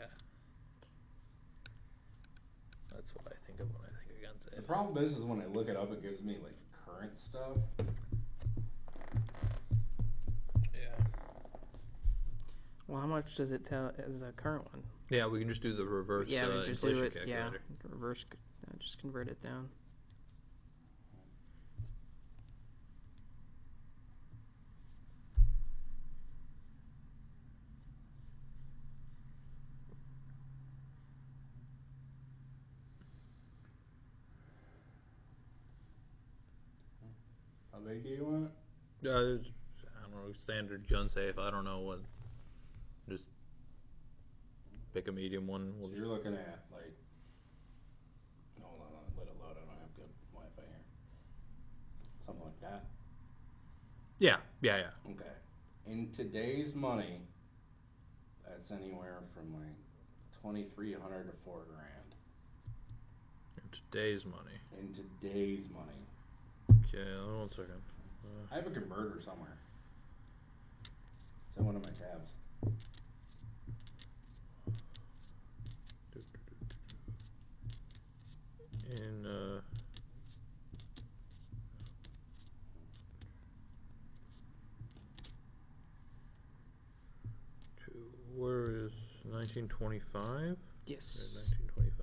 That's what I think of when I think of gun safe. The problem is when I look it up, it gives me like current stuff. Yeah. Well, how much does it tell as a current one? Yeah, we can just do the reverse Yeah, we just do inflation it. calculator. Yeah, reverse. Just convert it down. How big do you want? I don't know, standard gun safe. I don't know what. Just pick a medium one. So you're looking at like. Hold on, let it load. I don't have good Wi-Fi here. Something like that. Yeah. Okay. In today's money, that's anywhere from like 2,300 to $4,000. In today's money. In today's money. Okay, hold on 1 second. I have a converter somewhere. It's in one of my tabs. In where is 1925? Yes. 1925.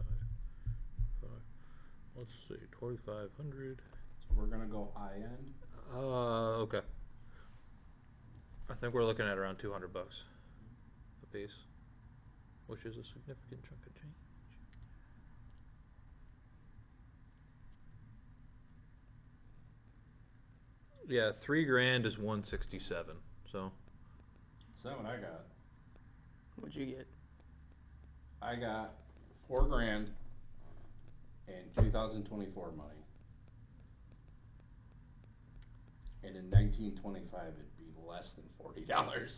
Let's see, 2,500. So we're gonna go high end. Okay. I think we're looking at around $200 a piece, which is a significant chunk of change. Yeah, $3,000 is 167. So. Is that what I got? What'd you get? I got $4,000 in 2024 money. And in 1925, it'd be less than $40.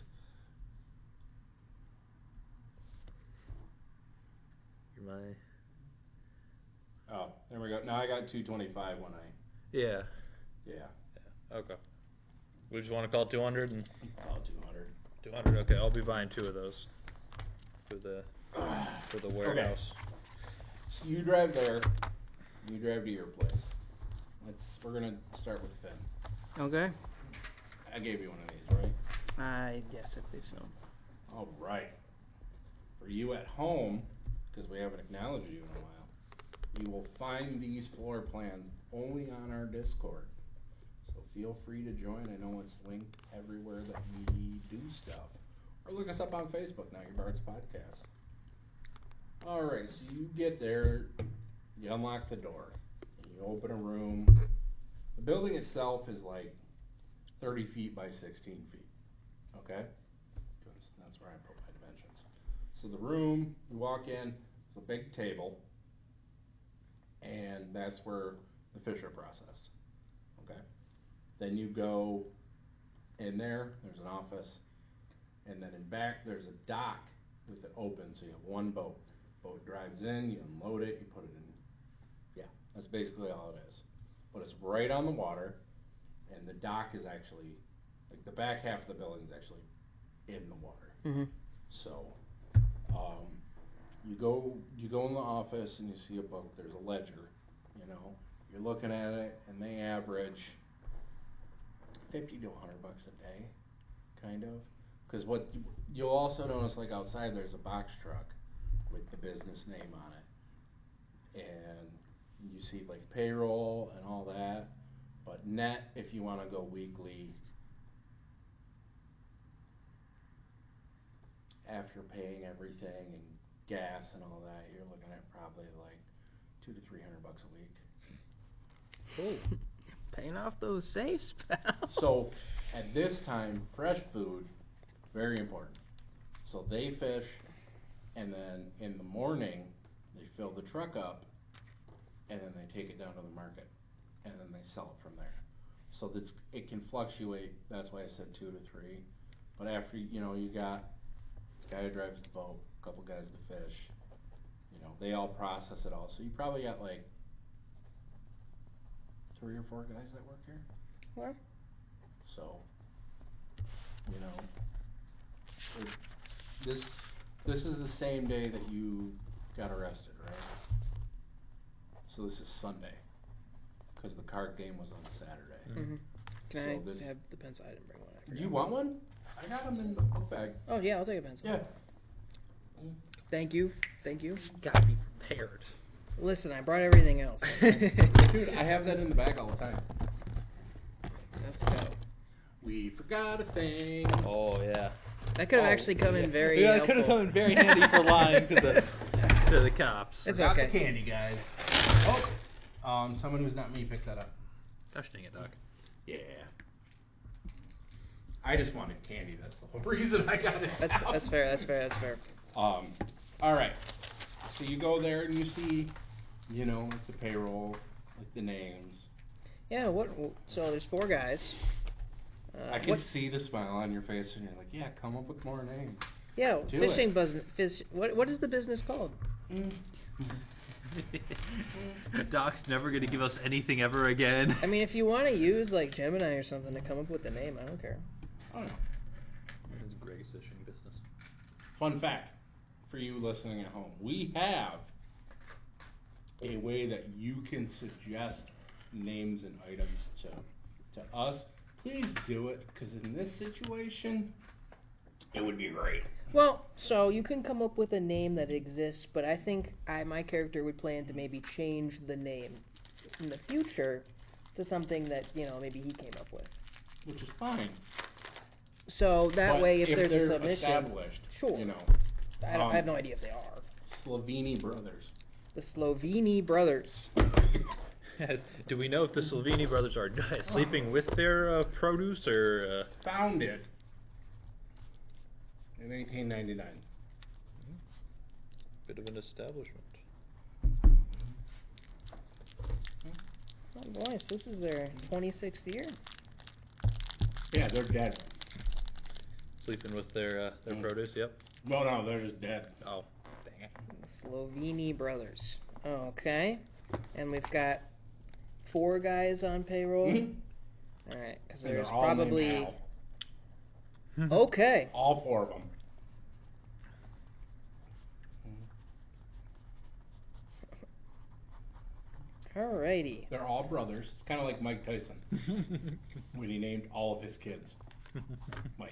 Oh, there we go. Now I got 225 when I. Yeah. Yeah. Okay. We just want to call it 200 and. Call it 200. 200. Okay, I'll be buying 2 of those for the warehouse. So you drive there. You drive to your place. We're gonna start with Finn. Okay. I gave you one of these, right? Yes, I believe so. All right. For you at home, because we haven't acknowledged you in a while, you will find these floor plans only on our Discord. So feel free to join. I know it's linked everywhere that we do stuff. Or look us up on Facebook, Now Your Bards Podcast. All right, so you get there, you unlock the door, and you open a room. The building itself is like 30 feet by 16 feet. Okay? Because that's where I put my dimensions. So the room, you walk in, there's a big table, and that's where the fish are processed. Okay? Then you go in there's an office, and then in back there's a dock with it open, so you have one boat. Boat drives in, you unload it, you put it in. Yeah, that's basically all it is. But it's right on the water, and the dock is actually like the back half of the building is actually in the water. Mm-hmm. So, you go in the office and you see a book. There's a ledger. You know, you're looking at it, and they average $50 to $100 a day, kind of. Because what you'll also notice, like outside, there's a box truck with the business name on it, and you see like payroll and all that. But net, if you want to go weekly, after paying everything and gas and all that, you're looking at probably like $200 to $300 a week. Oh, paying off those safes, pal. So at this time, fresh food, very important. So they fish, and then in the morning, they fill the truck up, and then they take it down to the market, and then they sell it from there. So it can fluctuate. That's why I said 2 to 3. But after you got the guy who drives the boat, a couple guys to fish. They all process it all. So you probably got like 3 or 4 guys that work here. Well. So, this is the same day that you got arrested, right? So this is Sunday, because the card game was on Saturday. Mm-hmm. Can So I this- have the pencil? I didn't bring one. I Do you want one? I got them in the book bag. Oh yeah, I'll take a pencil. Yeah. Thank you. Gotta be prepared. Listen, I brought everything else. Dude, I have that in the bag all the time. Let's go. We forgot a thing. Oh yeah. That could have Oh, actually come in very Yeah, that could have helpful. come in very handy for lying to the cops. It's Forgot okay. the candy, guys. Oh, someone who's not me picked that up. Gosh dang it, Doc. Yeah. I just wanted candy. That's the whole reason I got it. That's fair. That's fair. All right. So you go there and you see, like the payroll, like the names. Yeah. So there's 4 guys. I can see the smile on your face, and you're like, "Yeah, come up with more names." Yeah, Do fishing it. business. Fish. What is the business called? Doc's never gonna give us anything ever again. I mean, if you want to use like Gemini or something to come up with the name, I don't care. I don't know. It's Greg's fishing business. Fun fact for you listening at home: we have a way that you can suggest names and items to us. Please do it, because in this situation, it would be great. Well, so you can come up with a name that exists, but I think my character would plan to maybe change the name in the future to something that maybe he came up with. Which is fine. So that But way, if there's they're a submission, established, sure. I have no idea if they are. Sloveni brothers. The Sloveni brothers. Do we know if the Salvini brothers are sleeping with their produce or? Founded in 1899. Bit of an establishment. Oh, boys, this is their 26th year. Yeah, they're dead. Sleeping with their produce. Yep. No, they're just dead. Oh, dang it. The Sloveni brothers. Okay. And we've got 4 guys on payroll. Mhm. All right, because And they're there's all named probably. Al. Okay. All 4 of them. Alrighty. They're all brothers. It's kind of like Mike Tyson when he named all of his kids Mike.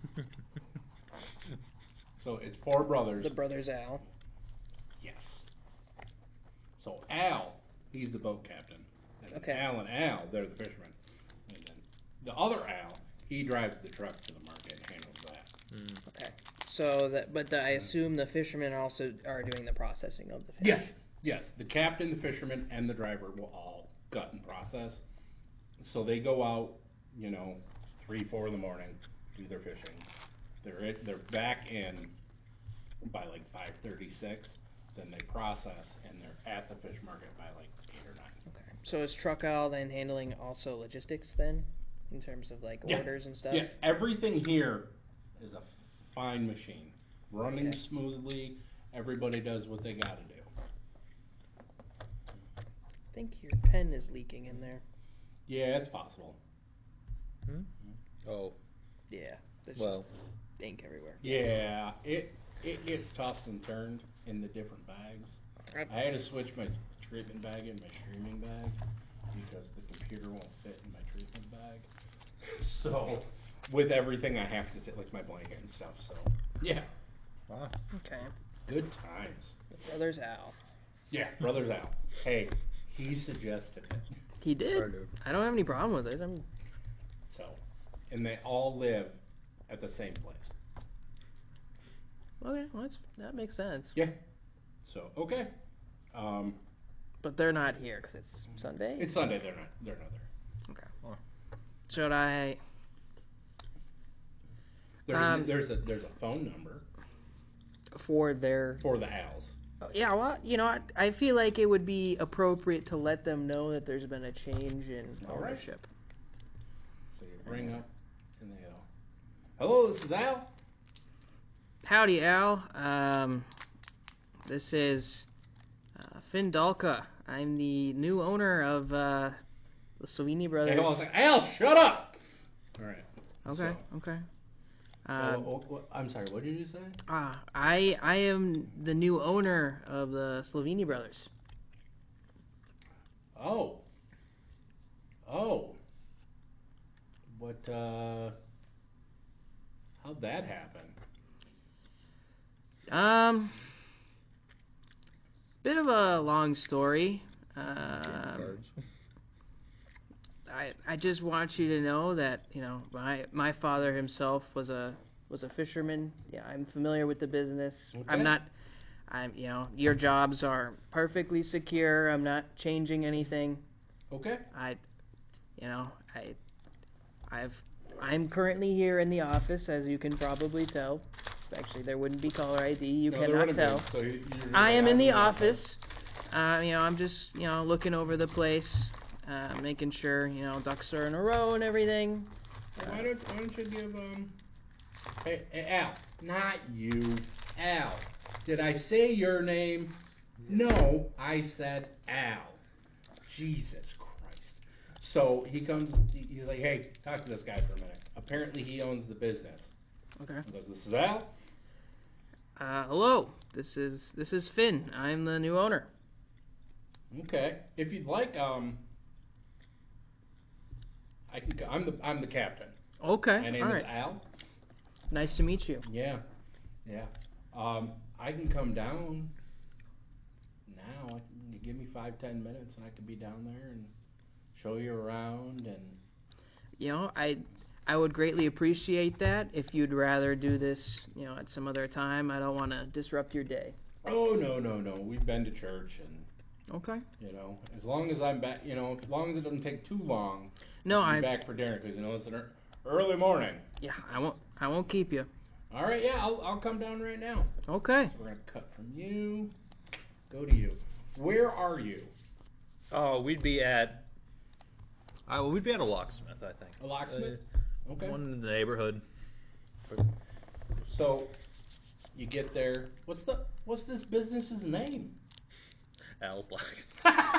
So it's 4 brothers. The brothers Al. Yes. So Al, he's the boat captain. And then Okay. Al and Al, they're the fishermen. And then the other Al, he drives the truck to the market and handles that. Okay. So I assume the fishermen also are doing the processing of the fish. Yes. The captain, the fisherman, and the driver will all gut and process. So they go out, 3, 4 in the morning, do their fishing. They're back in by like 5:36. Then they process, and they're at the fish market by like 8 or 9. Okay. So is Truck Al then handling also logistics then, in terms of like Yeah. orders and stuff? Yeah, everything here is a fine machine, running Okay. smoothly. Everybody does what they got to do. I think your pen is leaking in there. Yeah, it's possible. Oh, Yeah, there's Well, just ink everywhere. Yeah, it gets tossed and turned in the different bags. I had to switch my treatment bag and my streaming bag because the computer won't fit in my treatment bag. So, with everything I have to take, like my blanket and stuff. So, yeah, wow. Okay. good times. Brothers Al. Yeah, brothers out. Hey, he suggested it. He did. I do. I don't have any problem with it. So, and they all live at the same place. Okay, well, that makes sense. Yeah. So, okay. But they're not here because it's Sunday. It's Sunday. They're not there. Okay. Oh. Should I? There's a phone number For their. for the owls. Yeah, well, I feel like it would be appropriate to let them know that there's been a change in All right. ownership. So you ring up and they go, "Hello, this is Al." Howdy, Al. This is Finn Dalka. I'm the new owner of the Slovini Brothers. They all say, "Al, shut up." All right. Okay. So, Okay. I'm sorry. What did you say? I am the new owner of the Slovini Brothers. Oh. What? How'd that happen? Bit of a long story. Cards. I just want you to know that my father himself was a fisherman. Yeah, I'm familiar with the business. Okay. Your jobs are perfectly secure. I'm not changing anything. Okay. I'm currently here in the office, as you can probably tell. Actually, there wouldn't be caller ID. You No, there cannot wouldn't tell. be. So you're I am out in the office. I'm just looking over the place, making sure ducks are in a row and everything. Why don't you give Hey, Al, not you, Al. Did I say your name? No, I said Al. Jesus Christ. So he comes. He's like, "Hey, talk to this guy for a minute." Apparently, he owns the business. Okay. He goes, "This is Al." Hello. This is Finn. I'm the new owner. Okay. If you'd like, I can. I'm the captain. Okay. My name all is right. Al. Nice to meet you. Yeah. I can come down now. You give me 5-10 minutes, and I can be down there and show you around. And I would greatly appreciate that if you'd rather do this, at some other time. I don't want to disrupt your day. oh no, we've been to church, and Okay. as long as I'm back, as long as it doesn't take too long. No, I'll be I. back for dinner because it's an early morning. Yeah, I won't keep you. All right, yeah, I'll come down right now. Okay. So we're gonna cut from you, go to you. Where are you? Oh, we'd be at a locksmith, I think. A locksmith. Okay. One in the neighborhood. So you get there. What's this business's name? Al's Locks.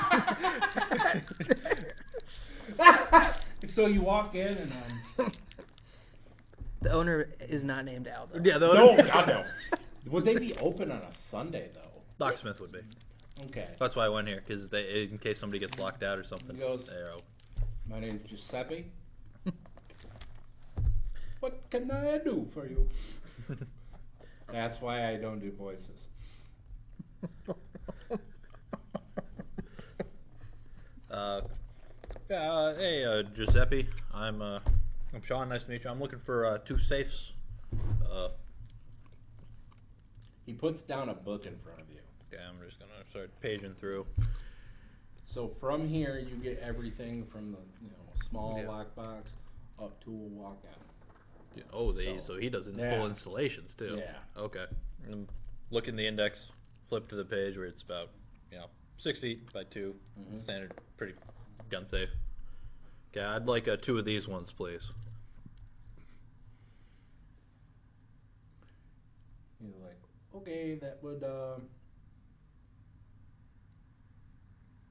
So you walk in and The owner is not named Al, though. Yeah, no, God no. Would they be open on a Sunday though? Locksmith would be. Okay. That's why I went here, because in case somebody gets locked out or something. He goes, they're open. My name's Giuseppe. What can I do for you? That's why I don't do voices. Hey, Giuseppe. I'm Sean. Nice to meet you. I'm looking for 2 safes. He puts down a book in front of you. Okay, I'm just gonna start paging through. So from here, you get everything from the small Yeah. lockbox up to a walk-out. Yeah, oh, so he does Yeah. full installations too. Yeah. Okay. Look in the index. Flip to the page where it's about 6 feet by 2, standard, pretty gun safe. Okay, I'd like 2 of these ones, please. He's like, okay, that would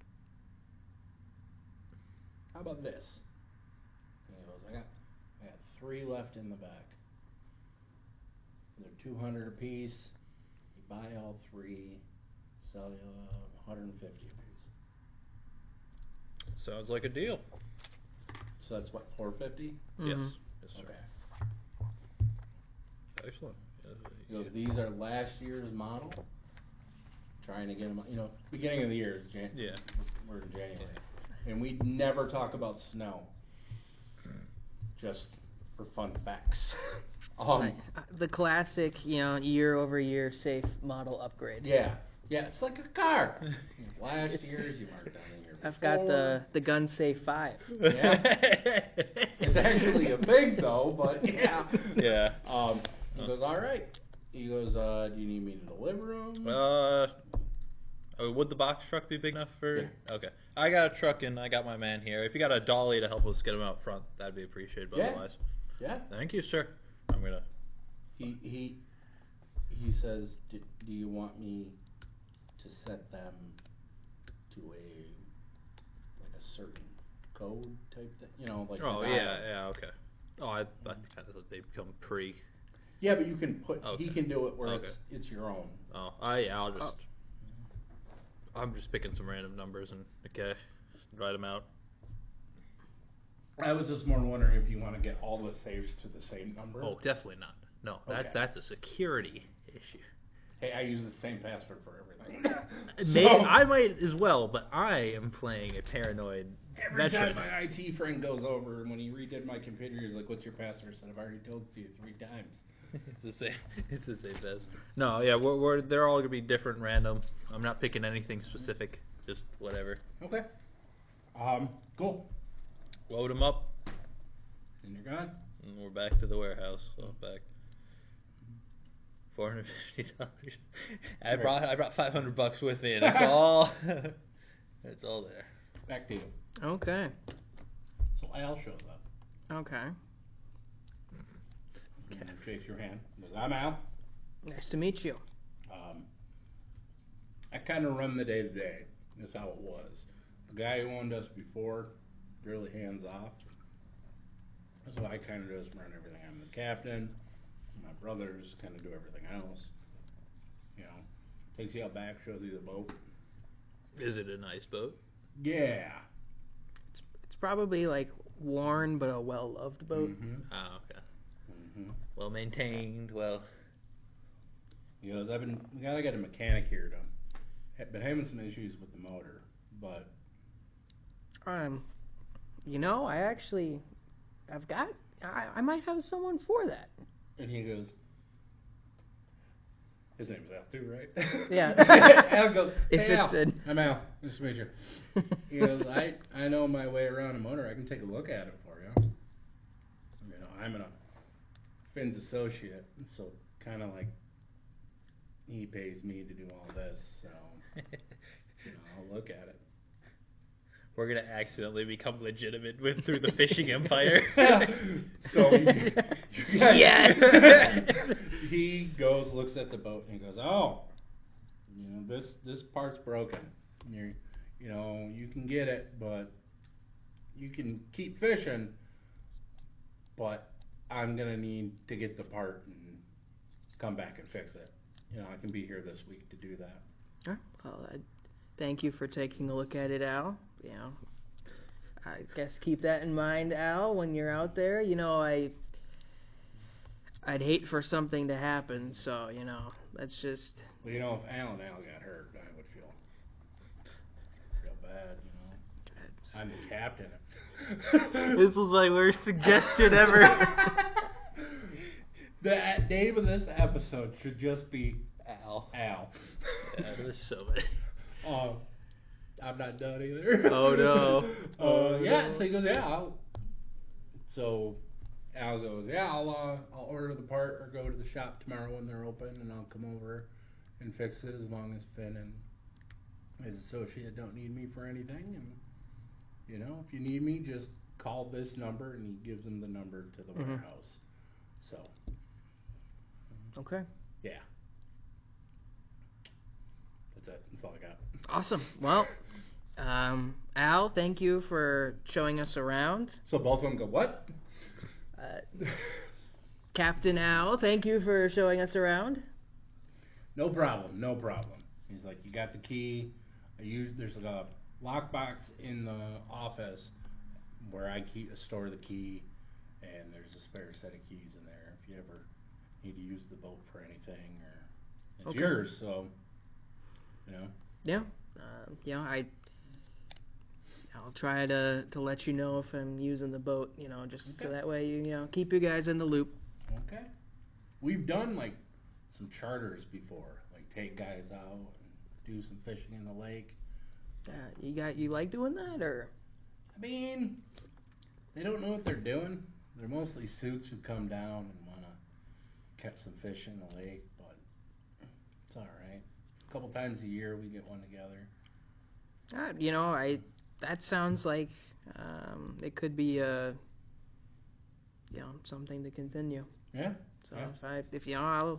how about this? And he goes, I got 3 left in the back. They're 200 a piece. You buy all 3, sell you 150 a piece. Sounds like a deal. So that's what, 450? Yes. Yes, sir. Okay. Excellent. He goes, these are last year's model. Trying to get them, beginning of the year. Yeah. We're in January. And we never talk about snow. Just for fun facts. The classic, year-over-year safe model upgrade. Yeah, it's like a car. Last year's, you weren't done the year before. I've got the Gun Safe 5. Yeah. It's actually a thing, though, but yeah. Yeah. He goes, all right. He goes, do you need me to deliver them? Would the box truck be big enough for? Yeah. Okay. I got a truck and I got my man here. If you got a dolly to help us get him out front, that'd be appreciated. But Yeah. otherwise, Yeah. thank you, sir. I'm gonna. He says, do you want me to set them to a certain code type thing? Like. Oh the yeah, dial. okay. Oh, I kind of thought they become pre. Yeah, but you can put. Okay. He can do it where Okay. it's your own. Oh, yeah. I'll just. I'm just picking some random numbers and write them out. I was just more wondering if you want to get all the safes to the same number. Oh, definitely not. No, Okay. that's a security issue. Hey, I use the same password for everything. I might as well, but I am playing a paranoid Every veteran. time my IT friend goes over and when he redid my computer, he's like, "What's your password?" I said, "I've already told it to you 3 times." It's the same. It's the same test. No, yeah, they're all gonna be different, random. I'm not picking anything specific. Just whatever. Okay. Cool. Load them up, And you're gone. and we're back to the warehouse. So back. $450. I brought $500 with me, and it's all it's all there. Back to you. Okay. So Al shows up. Okay. Okay. Shakes your hand. He goes, "I'm Al. Nice to meet you. I kind of run the day-to-day. That's how it was. The guy who owned us before, really hands off. So I kind of just run everything. I'm the captain. My brothers kind of do everything else. Takes you out back, shows you the boat. Is it a nice boat? Yeah. It's probably like worn but a well-loved boat. Mm-hmm. Oh, okay. Mm-hmm. Well maintained. Well. He goes, we gotta get a mechanic here to. Been having some issues with the motor, but I might have someone for that. and he goes. His name's Al too, right? Yeah. Al goes, If "Hey, it's Al, I'm Al. Nice to meet you." He goes, I know my way around a motor. I can take a look at it for you. I'm a Finn's associate, so kind of like he pays me to do all this, so I'll look at it. We're gonna accidentally become legitimate through the fishing empire. So Yes. he goes, looks at the boat, and he goes, "Oh, this part's broken. You can get it, but you can keep fishing, but I'm gonna need to get the part and come back and fix it. I can be here this week to do that." Well, thank you for taking a look at it, Al. I guess keep that in mind, Al, when you're out there. I'd hate for something to happen, so, that's just... Well, if Al and Al got hurt, I would feel bad, I'm the captain. This was my worst suggestion ever. The name of this episode should just be Al. Al. Yeah, there's so many. I'm not done either. Oh no. Yeah, so he goes, yeah. So Al goes, yeah, I'll order the part or go to the shop tomorrow when they're open, and I'll come over and fix it as long as Finn and his associate don't need me for anything. And if you need me, just call this number, and he gives them the number to the warehouse. So. Okay. Yeah. That's it. That's all I got. Awesome. Well, Al, thank you for showing us around. So both of them go, what? Captain Al, thank you for showing us around. No problem, no problem. He's like, you got the key. There's like a lockbox in the office where I store the key, and there's a spare set of keys in there if you ever need to use the boat for anything, or it's Okay. yours. So, you know. Yeah. I'll try to let you know if I'm using the boat, just so Okay. that way you keep you guys in the loop. Okay. We've done like some charters before, like take guys out and do some fishing in the lake. You like doing that, or? I mean, they don't know what they're doing. They're mostly suits who come down and want to catch some fish in the lake, but it's all right. A couple times a year we get one together. That sounds like it could be something to continue. Yeah. So Yeah. if I'll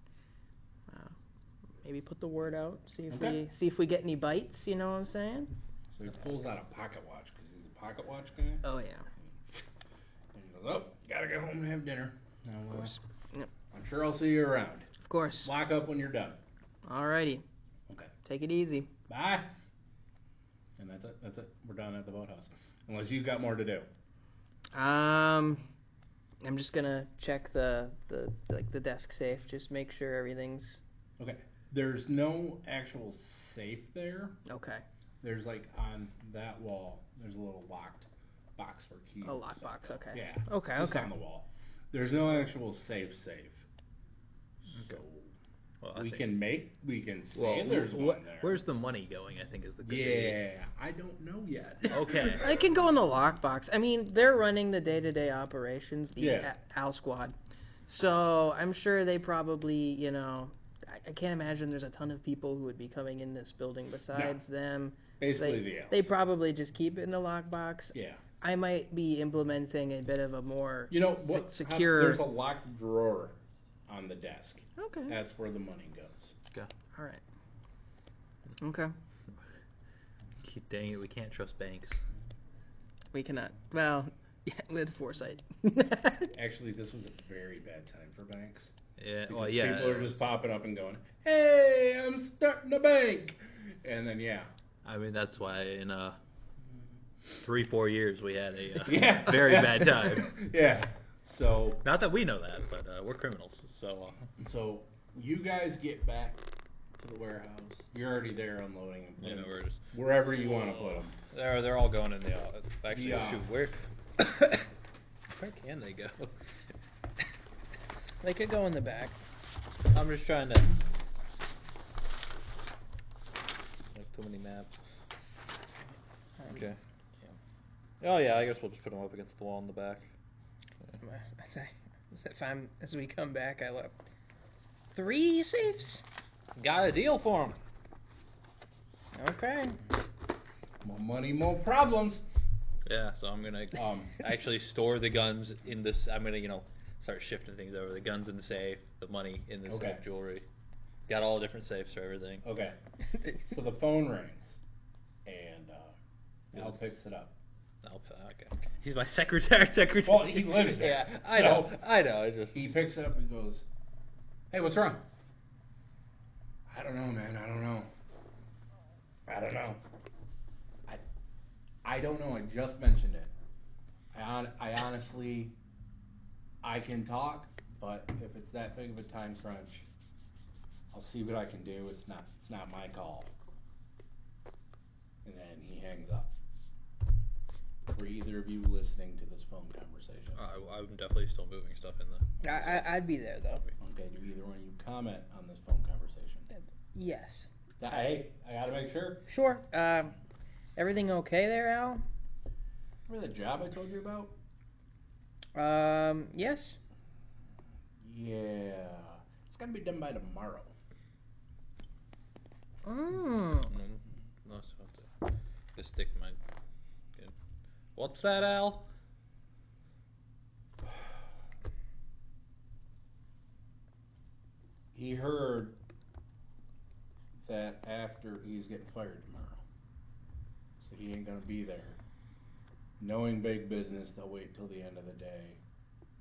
maybe put the word out, see if Okay. we get any bites. You know what I'm saying? So he pulls out a pocket watch because he's a pocket watch guy. Oh yeah. And he goes, "Oh, gotta go home and have dinner." Now, Of course. Yep. I'm sure I'll see you around. Of course. Lock up when you're done. Alrighty. Okay. Take it easy. Bye. And that's it. That's it. We're done at the boathouse. Unless you've got more to do. I'm just gonna check the desk safe, just make sure everything's Okay. There's no actual safe there. okay. There's like on that wall, there's a little locked box for keys. A and lock stuff, box, though. okay. Yeah. Okay, Just okay. on the wall. There's no actual safe. So Well, we can say Well, there's one there. where's the money going? I think is the good Yeah, I don't know yet. Okay. I can go in the lockbox. I mean, they're running the day-to-day operations, the Yeah. Al Squad. So I'm sure they probably, I can't imagine there's a ton of people who would be coming in this building besides them. Basically So the Als. they probably just keep it in the lockbox. Yeah. I might be implementing a bit of a more You know what? secure. There's a locked drawer on the desk. Okay. That's where the money goes. All right. Okay. Dang it, we can't trust banks. We cannot. Well, yeah, with foresight. Actually, this was a very bad time for banks. Yeah. Because Well, yeah. people are just popping up and going, "Hey, I'm starting a bank," and then I mean, that's why in 3-4 years we had a yeah, very bad time. Yeah. So Not that we know that, but we're criminals. So you guys get back to the warehouse. You're already there unloading and putting we're just wherever you want to put them. they're all going in the actually Yeah. shoot where can they go? They could go in the back. I'm just trying to like too many maps. Okay. Oh yeah, I guess we'll just put them up against the wall in the back. As we come back, I look. 3 safes? Got a deal for them. Okay. More money, more problems. Yeah, so I'm gonna actually store the guns in this. I'm gonna start shifting things over. The guns in the safe, the money in the Okay. safe, jewelry. Got all different safes for everything. Okay. So the phone rings, and Al picks it up. Okay. He's my secretary. Well, he lives there. Yeah, I know. I just He picks it up and goes, "Hey, what's wrong?" "I don't know, man. I don't know. I don't know. I don't know. I just mentioned it. I honestly, I can talk, but if it's that big of a time crunch, I'll see what I can do. It's not my call." And then he hangs up. For either of you listening to this phone conversation. I'm definitely still moving stuff in the. I'd be there, though. Okay, do either one of you comment on this phone conversation? Yes. Hey, I gotta make sure. Sure. Everything okay there, Al? Remember the job I told you about? Yes. Yeah. It's gotta be done by tomorrow. Mm. No, so just stick my. Good. What's that, Al? He heard that after he's getting fired tomorrow. So he ain't gonna be there. Knowing big business, they'll wait till the end of the day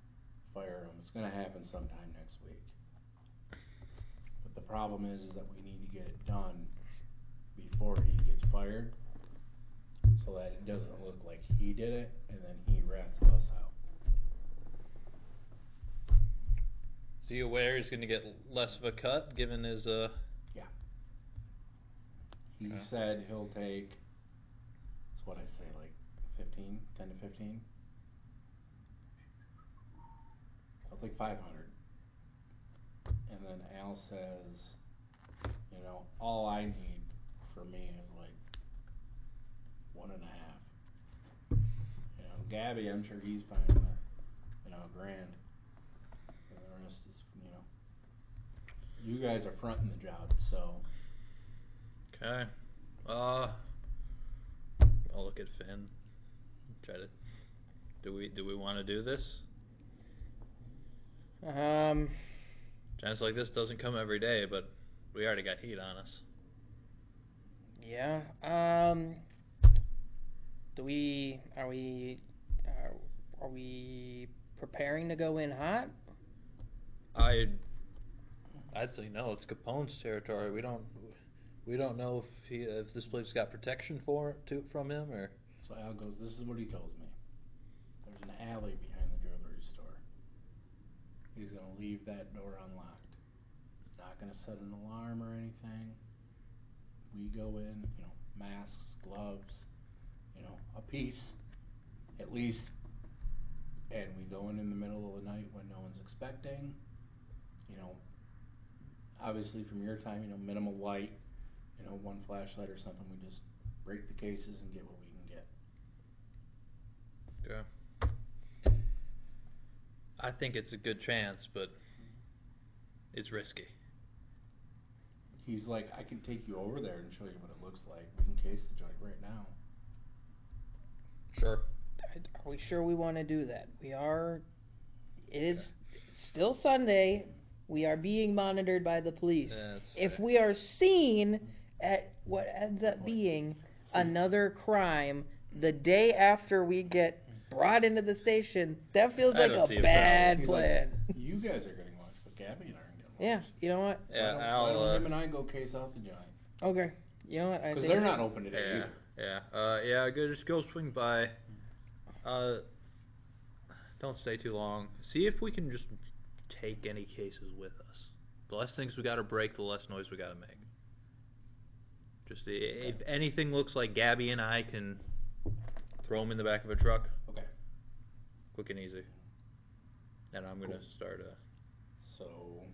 fire him. It's gonna happen sometime next week. But the problem is that we need to get it done before he gets fired, so that it doesn't look like he did it, and then he rats us out. Is he aware he's going to get less of a cut given his He Okay. said he'll take, that's what I say, like 15, 10 to 15. I'll take 500. And then Al says, you know, all I need for me is like 1.5. You know, Gabby, I'm sure he's fine with, you know, $1,000. And the rest is, you know, you guys are fronting the job, so. Okay. I'll look at Finn. Try to. Do we want to do this? Chance like this doesn't come every day, but we already got heat on us. Yeah. Are we preparing to go in hot? I'd say no. It's Capone's territory. We don't know if this place got protection from him or. So Al goes, this is what he tells me. There's an alley behind the jewelry store. He's going to leave that door unlocked. He's not going to set an alarm or anything. We go in, you know, masks, gloves, you know, a piece, at least. And we go in the middle of the night when no one's expecting. You know, obviously from your time, you know, minimal light, you know, one flashlight or something. We just break the cases and get what we can get. Yeah. I think it's a good chance, but it's risky. He's like, I can take you over there and show you what it looks like. We can case the joint right now. Sure. Are we sure we want to do that? It is still Sunday. We are being monitored by the police. If we are seen at what ends up being another crime the day after we get brought into the station, that feels I like don't see a a bad He's plan. like, you guys are getting lunch, but Gabby and I aren't getting Yeah, lunch. you know what? Yeah, Why don't him and I go case out the joint? Okay, you know what? I Because think they're not open today Yeah. either. Yeah. Just go swing by. Don't stay too long. See if we can just take any cases with us. The less things we got to break, the less noise we got to make. Just if anything looks like Gabby and I can throw them in the back of a truck. Okay. Quick and easy. And I'm gonna start So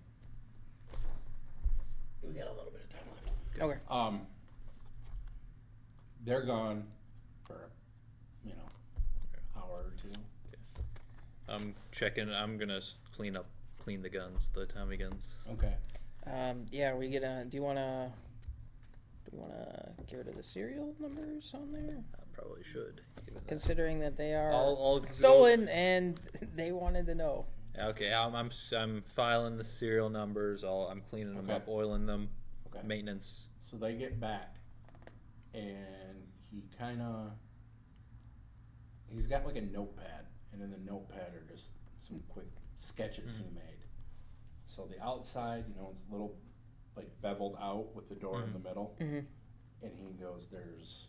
we got a little bit of time left. Okay. They're gone for, you know, hour or two. I'm checking. I'm gonna clean the guns, the Tommy guns. Okay. Yeah, we gonna. Do we wanna get rid of the serial numbers on there? I probably should. Considering that they are I'll stolen and they wanted to know. Okay, I'm filing the serial numbers. I'm cleaning them Okay. up, oiling them. Okay. Maintenance. So they get back, and he's got like a notepad, and in the notepad are just some quick sketches he made. So the outside, you know, it's a little like beveled out with the door in the middle, Mm-hmm. and he goes, there's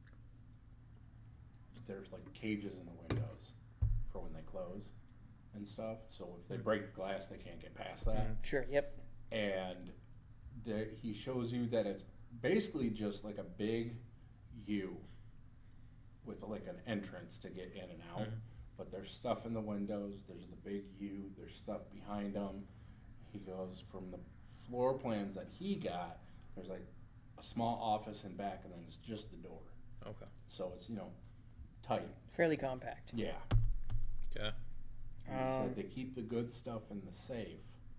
like cages in the windows for when they close and stuff. So if they break the glass, they can't get past that. Sure. Yep. And he shows you that it's basically just like a big U with like an entrance to get in and out. But there's stuff in the windows. There's the big U. There's stuff behind them. He goes, from the floor plans that he got, there's like a small office in back, and then it's just the door. Okay. So it's, you know, tight. Fairly compact. Yeah. Okay. He said they keep the good stuff in the safe.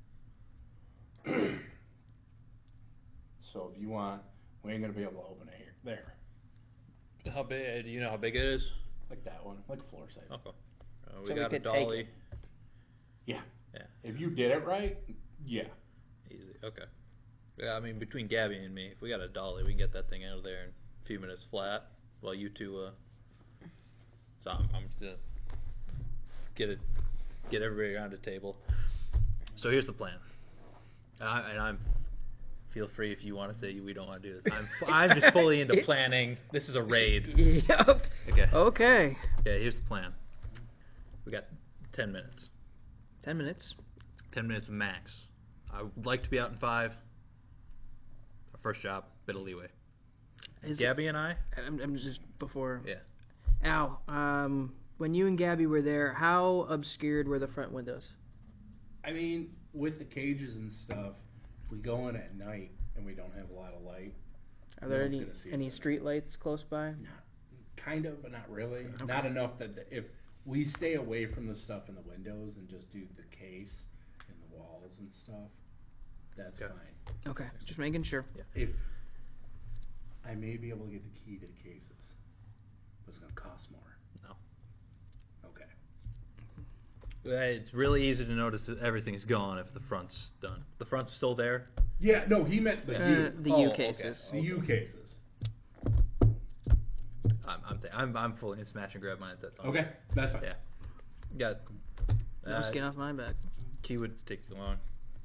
So if you want, we ain't gonna be able to open it here. There. How big? Do you know how big it is? Like that one. Like a floor safe. Okay. So we got a could take dolly. it. Yeah. Yeah. If you did it right, yeah. Easy. Okay. Yeah, I mean, between Gabby and me, if we got a dolly, we can get that thing out of there in a few minutes flat. While you two, so I'm just gonna get it get everybody around a table. So here's the plan. I'm feel free if you want to say we don't want to do this. I'm just fully into planning. This is a raid. Yep. Okay. Okay. Okay, here's the plan. We got 10 minutes. 10 minutes. 10 minutes max. I would like to be out in 5. Our first job, bit of leeway. Gabby and I? I'm just before. Yeah. Al, when you and Gabby were there, how obscured were the front windows? I mean, with the cages and stuff, if we go in at night and we don't have a lot of light, Are there no one's any gonna see us any in street lights close by? kind of, but not really. Not enough that if we stay away from the stuff in the windows and just do the case and the walls and stuff, that's Okay. fine. Okay, just making sure. If I may be able to get the key to the cases, but it's gonna cost more. No. Okay. It's really easy to notice that everything's gone if the front's done. The front's still there? Yeah, no, he meant the U. The Oh, U okay. cases. The U cases. I'm fully in smash and grab mindset. Okay, that's fine. Yeah. Got. No skin off my back. Key would take too long.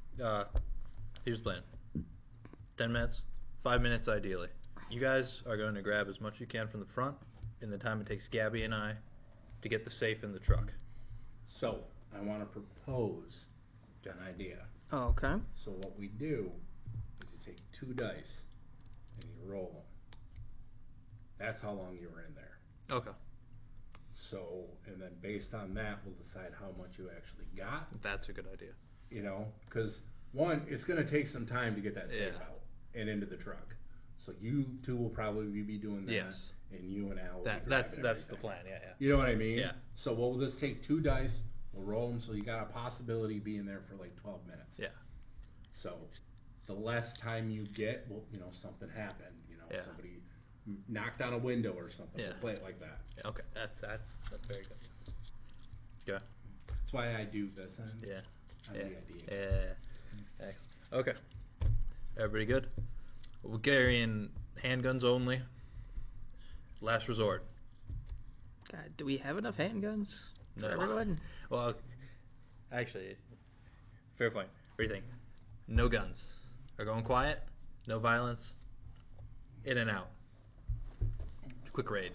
Here's the plan. 10 minutes, 5 minutes ideally. You guys are going to grab as much as you can from the front in the time it takes Gabby and I to get the safe in the truck. So I want to propose an idea. Oh, okay. So what we do is you take 2 dice and you roll them. That's how long you were in there. Okay. So, and then based on that, we'll decide how much you actually got. That's a good idea. You know, because one, it's going to take some time to get that safe Yeah. out and into the truck. So you two will probably be doing that. Yes. And you and Al will That's be that's grabbing the everything. plan. Yeah, yeah. You know what I mean? Yeah. So we'll just take 2 dice. We'll roll them so you got a possibility of being there for like 12 minutes. Yeah. So the less time you get, well, you know, something happened. You know, Yeah. somebody knocked on a window or something. Yeah. We'll play it like that. Yeah, okay. That's very good. Okay. That's why I do this end. Yeah. I'm Yeah. the idea. Yeah. Excellent. Okay. Everybody good? We're carrying handguns only. Last resort. God, do we have enough handguns for No. everyone? Well, actually, fair point. What do you think? No guns. We're going quiet. No violence. In and out. Quick raid.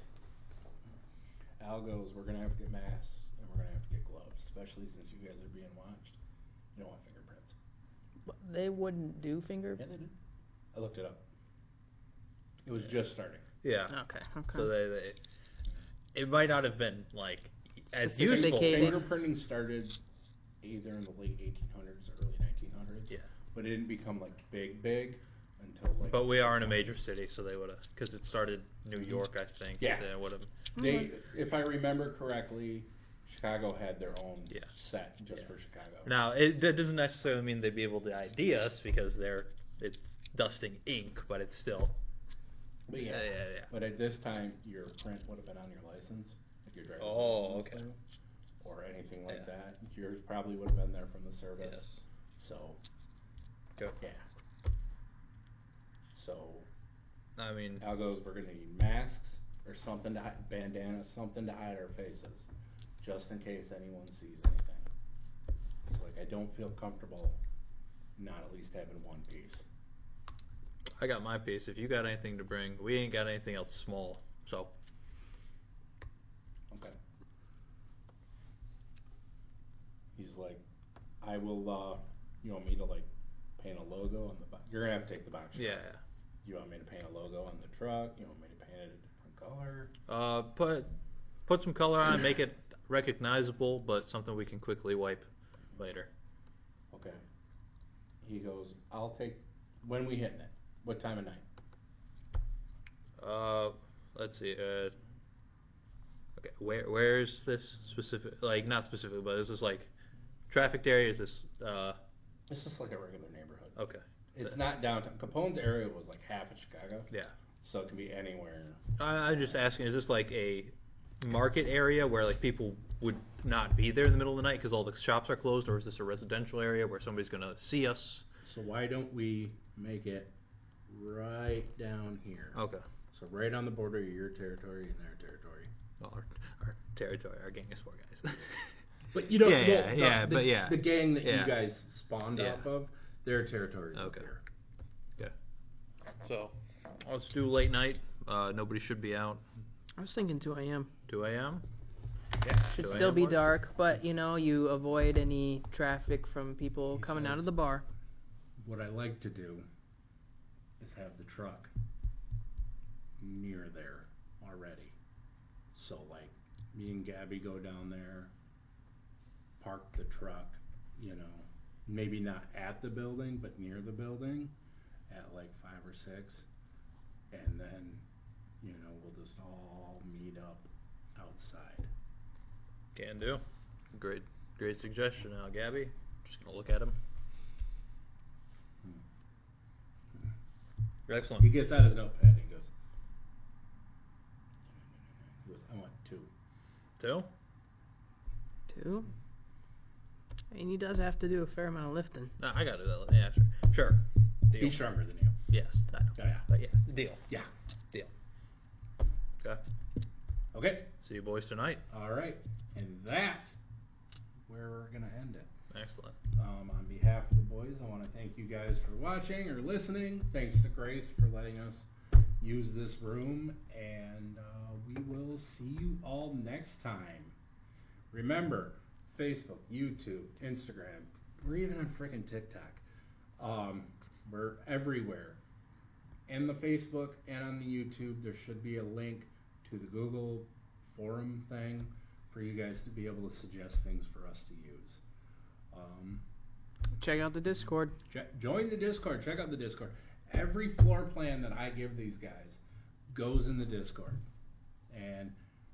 Al goes, we're going to have to get masks and we're going to have to get gloves, especially since you guys are being watched. You don't want fingerprints. They wouldn't do finger. Yeah, they did. I looked it up. It was just starting. Yeah. Okay. So they it might not have been like as useful. Sophisticated. Fingerprinting started either in the late 1800s or early 1900s. Yeah. But it didn't become like big until like. But we are in a major city, so they would have, because it started New York, I think. Yeah. They would have. They, if I remember correctly, Chicago had their own Yeah. set just for Chicago. Now, that doesn't necessarily mean they'd be able to ID us because it's dusting ink, but it's still. But yeah. Yeah. But at this time, your print would have been on your license, like your driver's Oh, license, okay. or anything like Yeah. that. Yours probably would have been there from the service. Yes. So. Go. Yeah. So I mean, Al goes, we're gonna need masks or something to hide, bandanas, something to hide our faces, just in case anyone sees anything. It's like I don't feel comfortable not at least having one piece. I got my piece. If you got anything to bring, we ain't got anything else small. So, Okay. He's like, I will. You want me to like paint a logo on the box? You're gonna have to take the box. yeah. You want me to paint a logo on the truck? You want me to paint it a different color? Put some color on it, make it recognizable, but something we can quickly wipe later. Okay. He goes, I'll take. When we hitting it? What time of night? Let's see. Okay, where's this specific? Like, not specific, but is this like trafficked area? Is this? It's just like a regular neighborhood. Okay. It's not downtown. Capone's area was like half of Chicago, Yeah. so it can be anywhere. I'm just asking. Is this like a market area where like people would not be there in the middle of the night because all the shops are closed, or is this a residential area where somebody's gonna see us? So why don't we make it right down here? Okay. So right on the border of your territory and their territory. Well, our territory, our gang is 4 guys. But you don't. Yeah, The gang that yeah. you guys spawned Yeah. off of, their territory is up Okay. here. Okay. So, let's do late night. Nobody should be out. I was thinking 2 a.m. 2 a.m. Should 2 still a.m. be works? dark, but you avoid any traffic from people He coming out says- of the bar. What I like to do is have the truck near there already. So like me and Gabby go down there, park the truck, maybe not at the building, but near the building at like 5 or 6. And then, we'll just all meet up outside. Can do. Great suggestion. Now, Gabby, just gonna look at him. Excellent. He gets out his notepad and he goes, I want 2. 2? 2? I mean, he does have to do a fair amount of lifting. No, I gotta do that. Yeah, sure. Deal. He's stronger than you. Yes, I know. Oh, yeah. But yes, deal. Yeah. Deal. Okay. Okay. See you boys tonight. All right. And that, where we're going to end it. Excellent. On behalf of the boys, I want to thank you guys for watching or listening. Thanks to Grace for letting us use this room. And we will see you all next time. Remember, Facebook, YouTube, Instagram. We're even on freaking TikTok. We're everywhere. In the Facebook and on the YouTube, there should be a link to the Google forum thing for you guys to be able to suggest things for us to use. Check out the Discord. Join the Discord. Check out the Discord. Every floor plan that I give these guys goes in the Discord. And,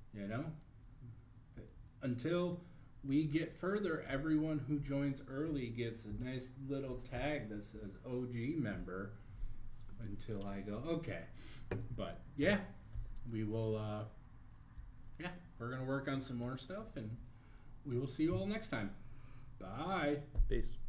until we get further, everyone who joins early gets a nice little tag that says OG member until I go, okay. But, yeah, we will, we're going to work on some more stuff, and we will see you all next time. Bye. Peace.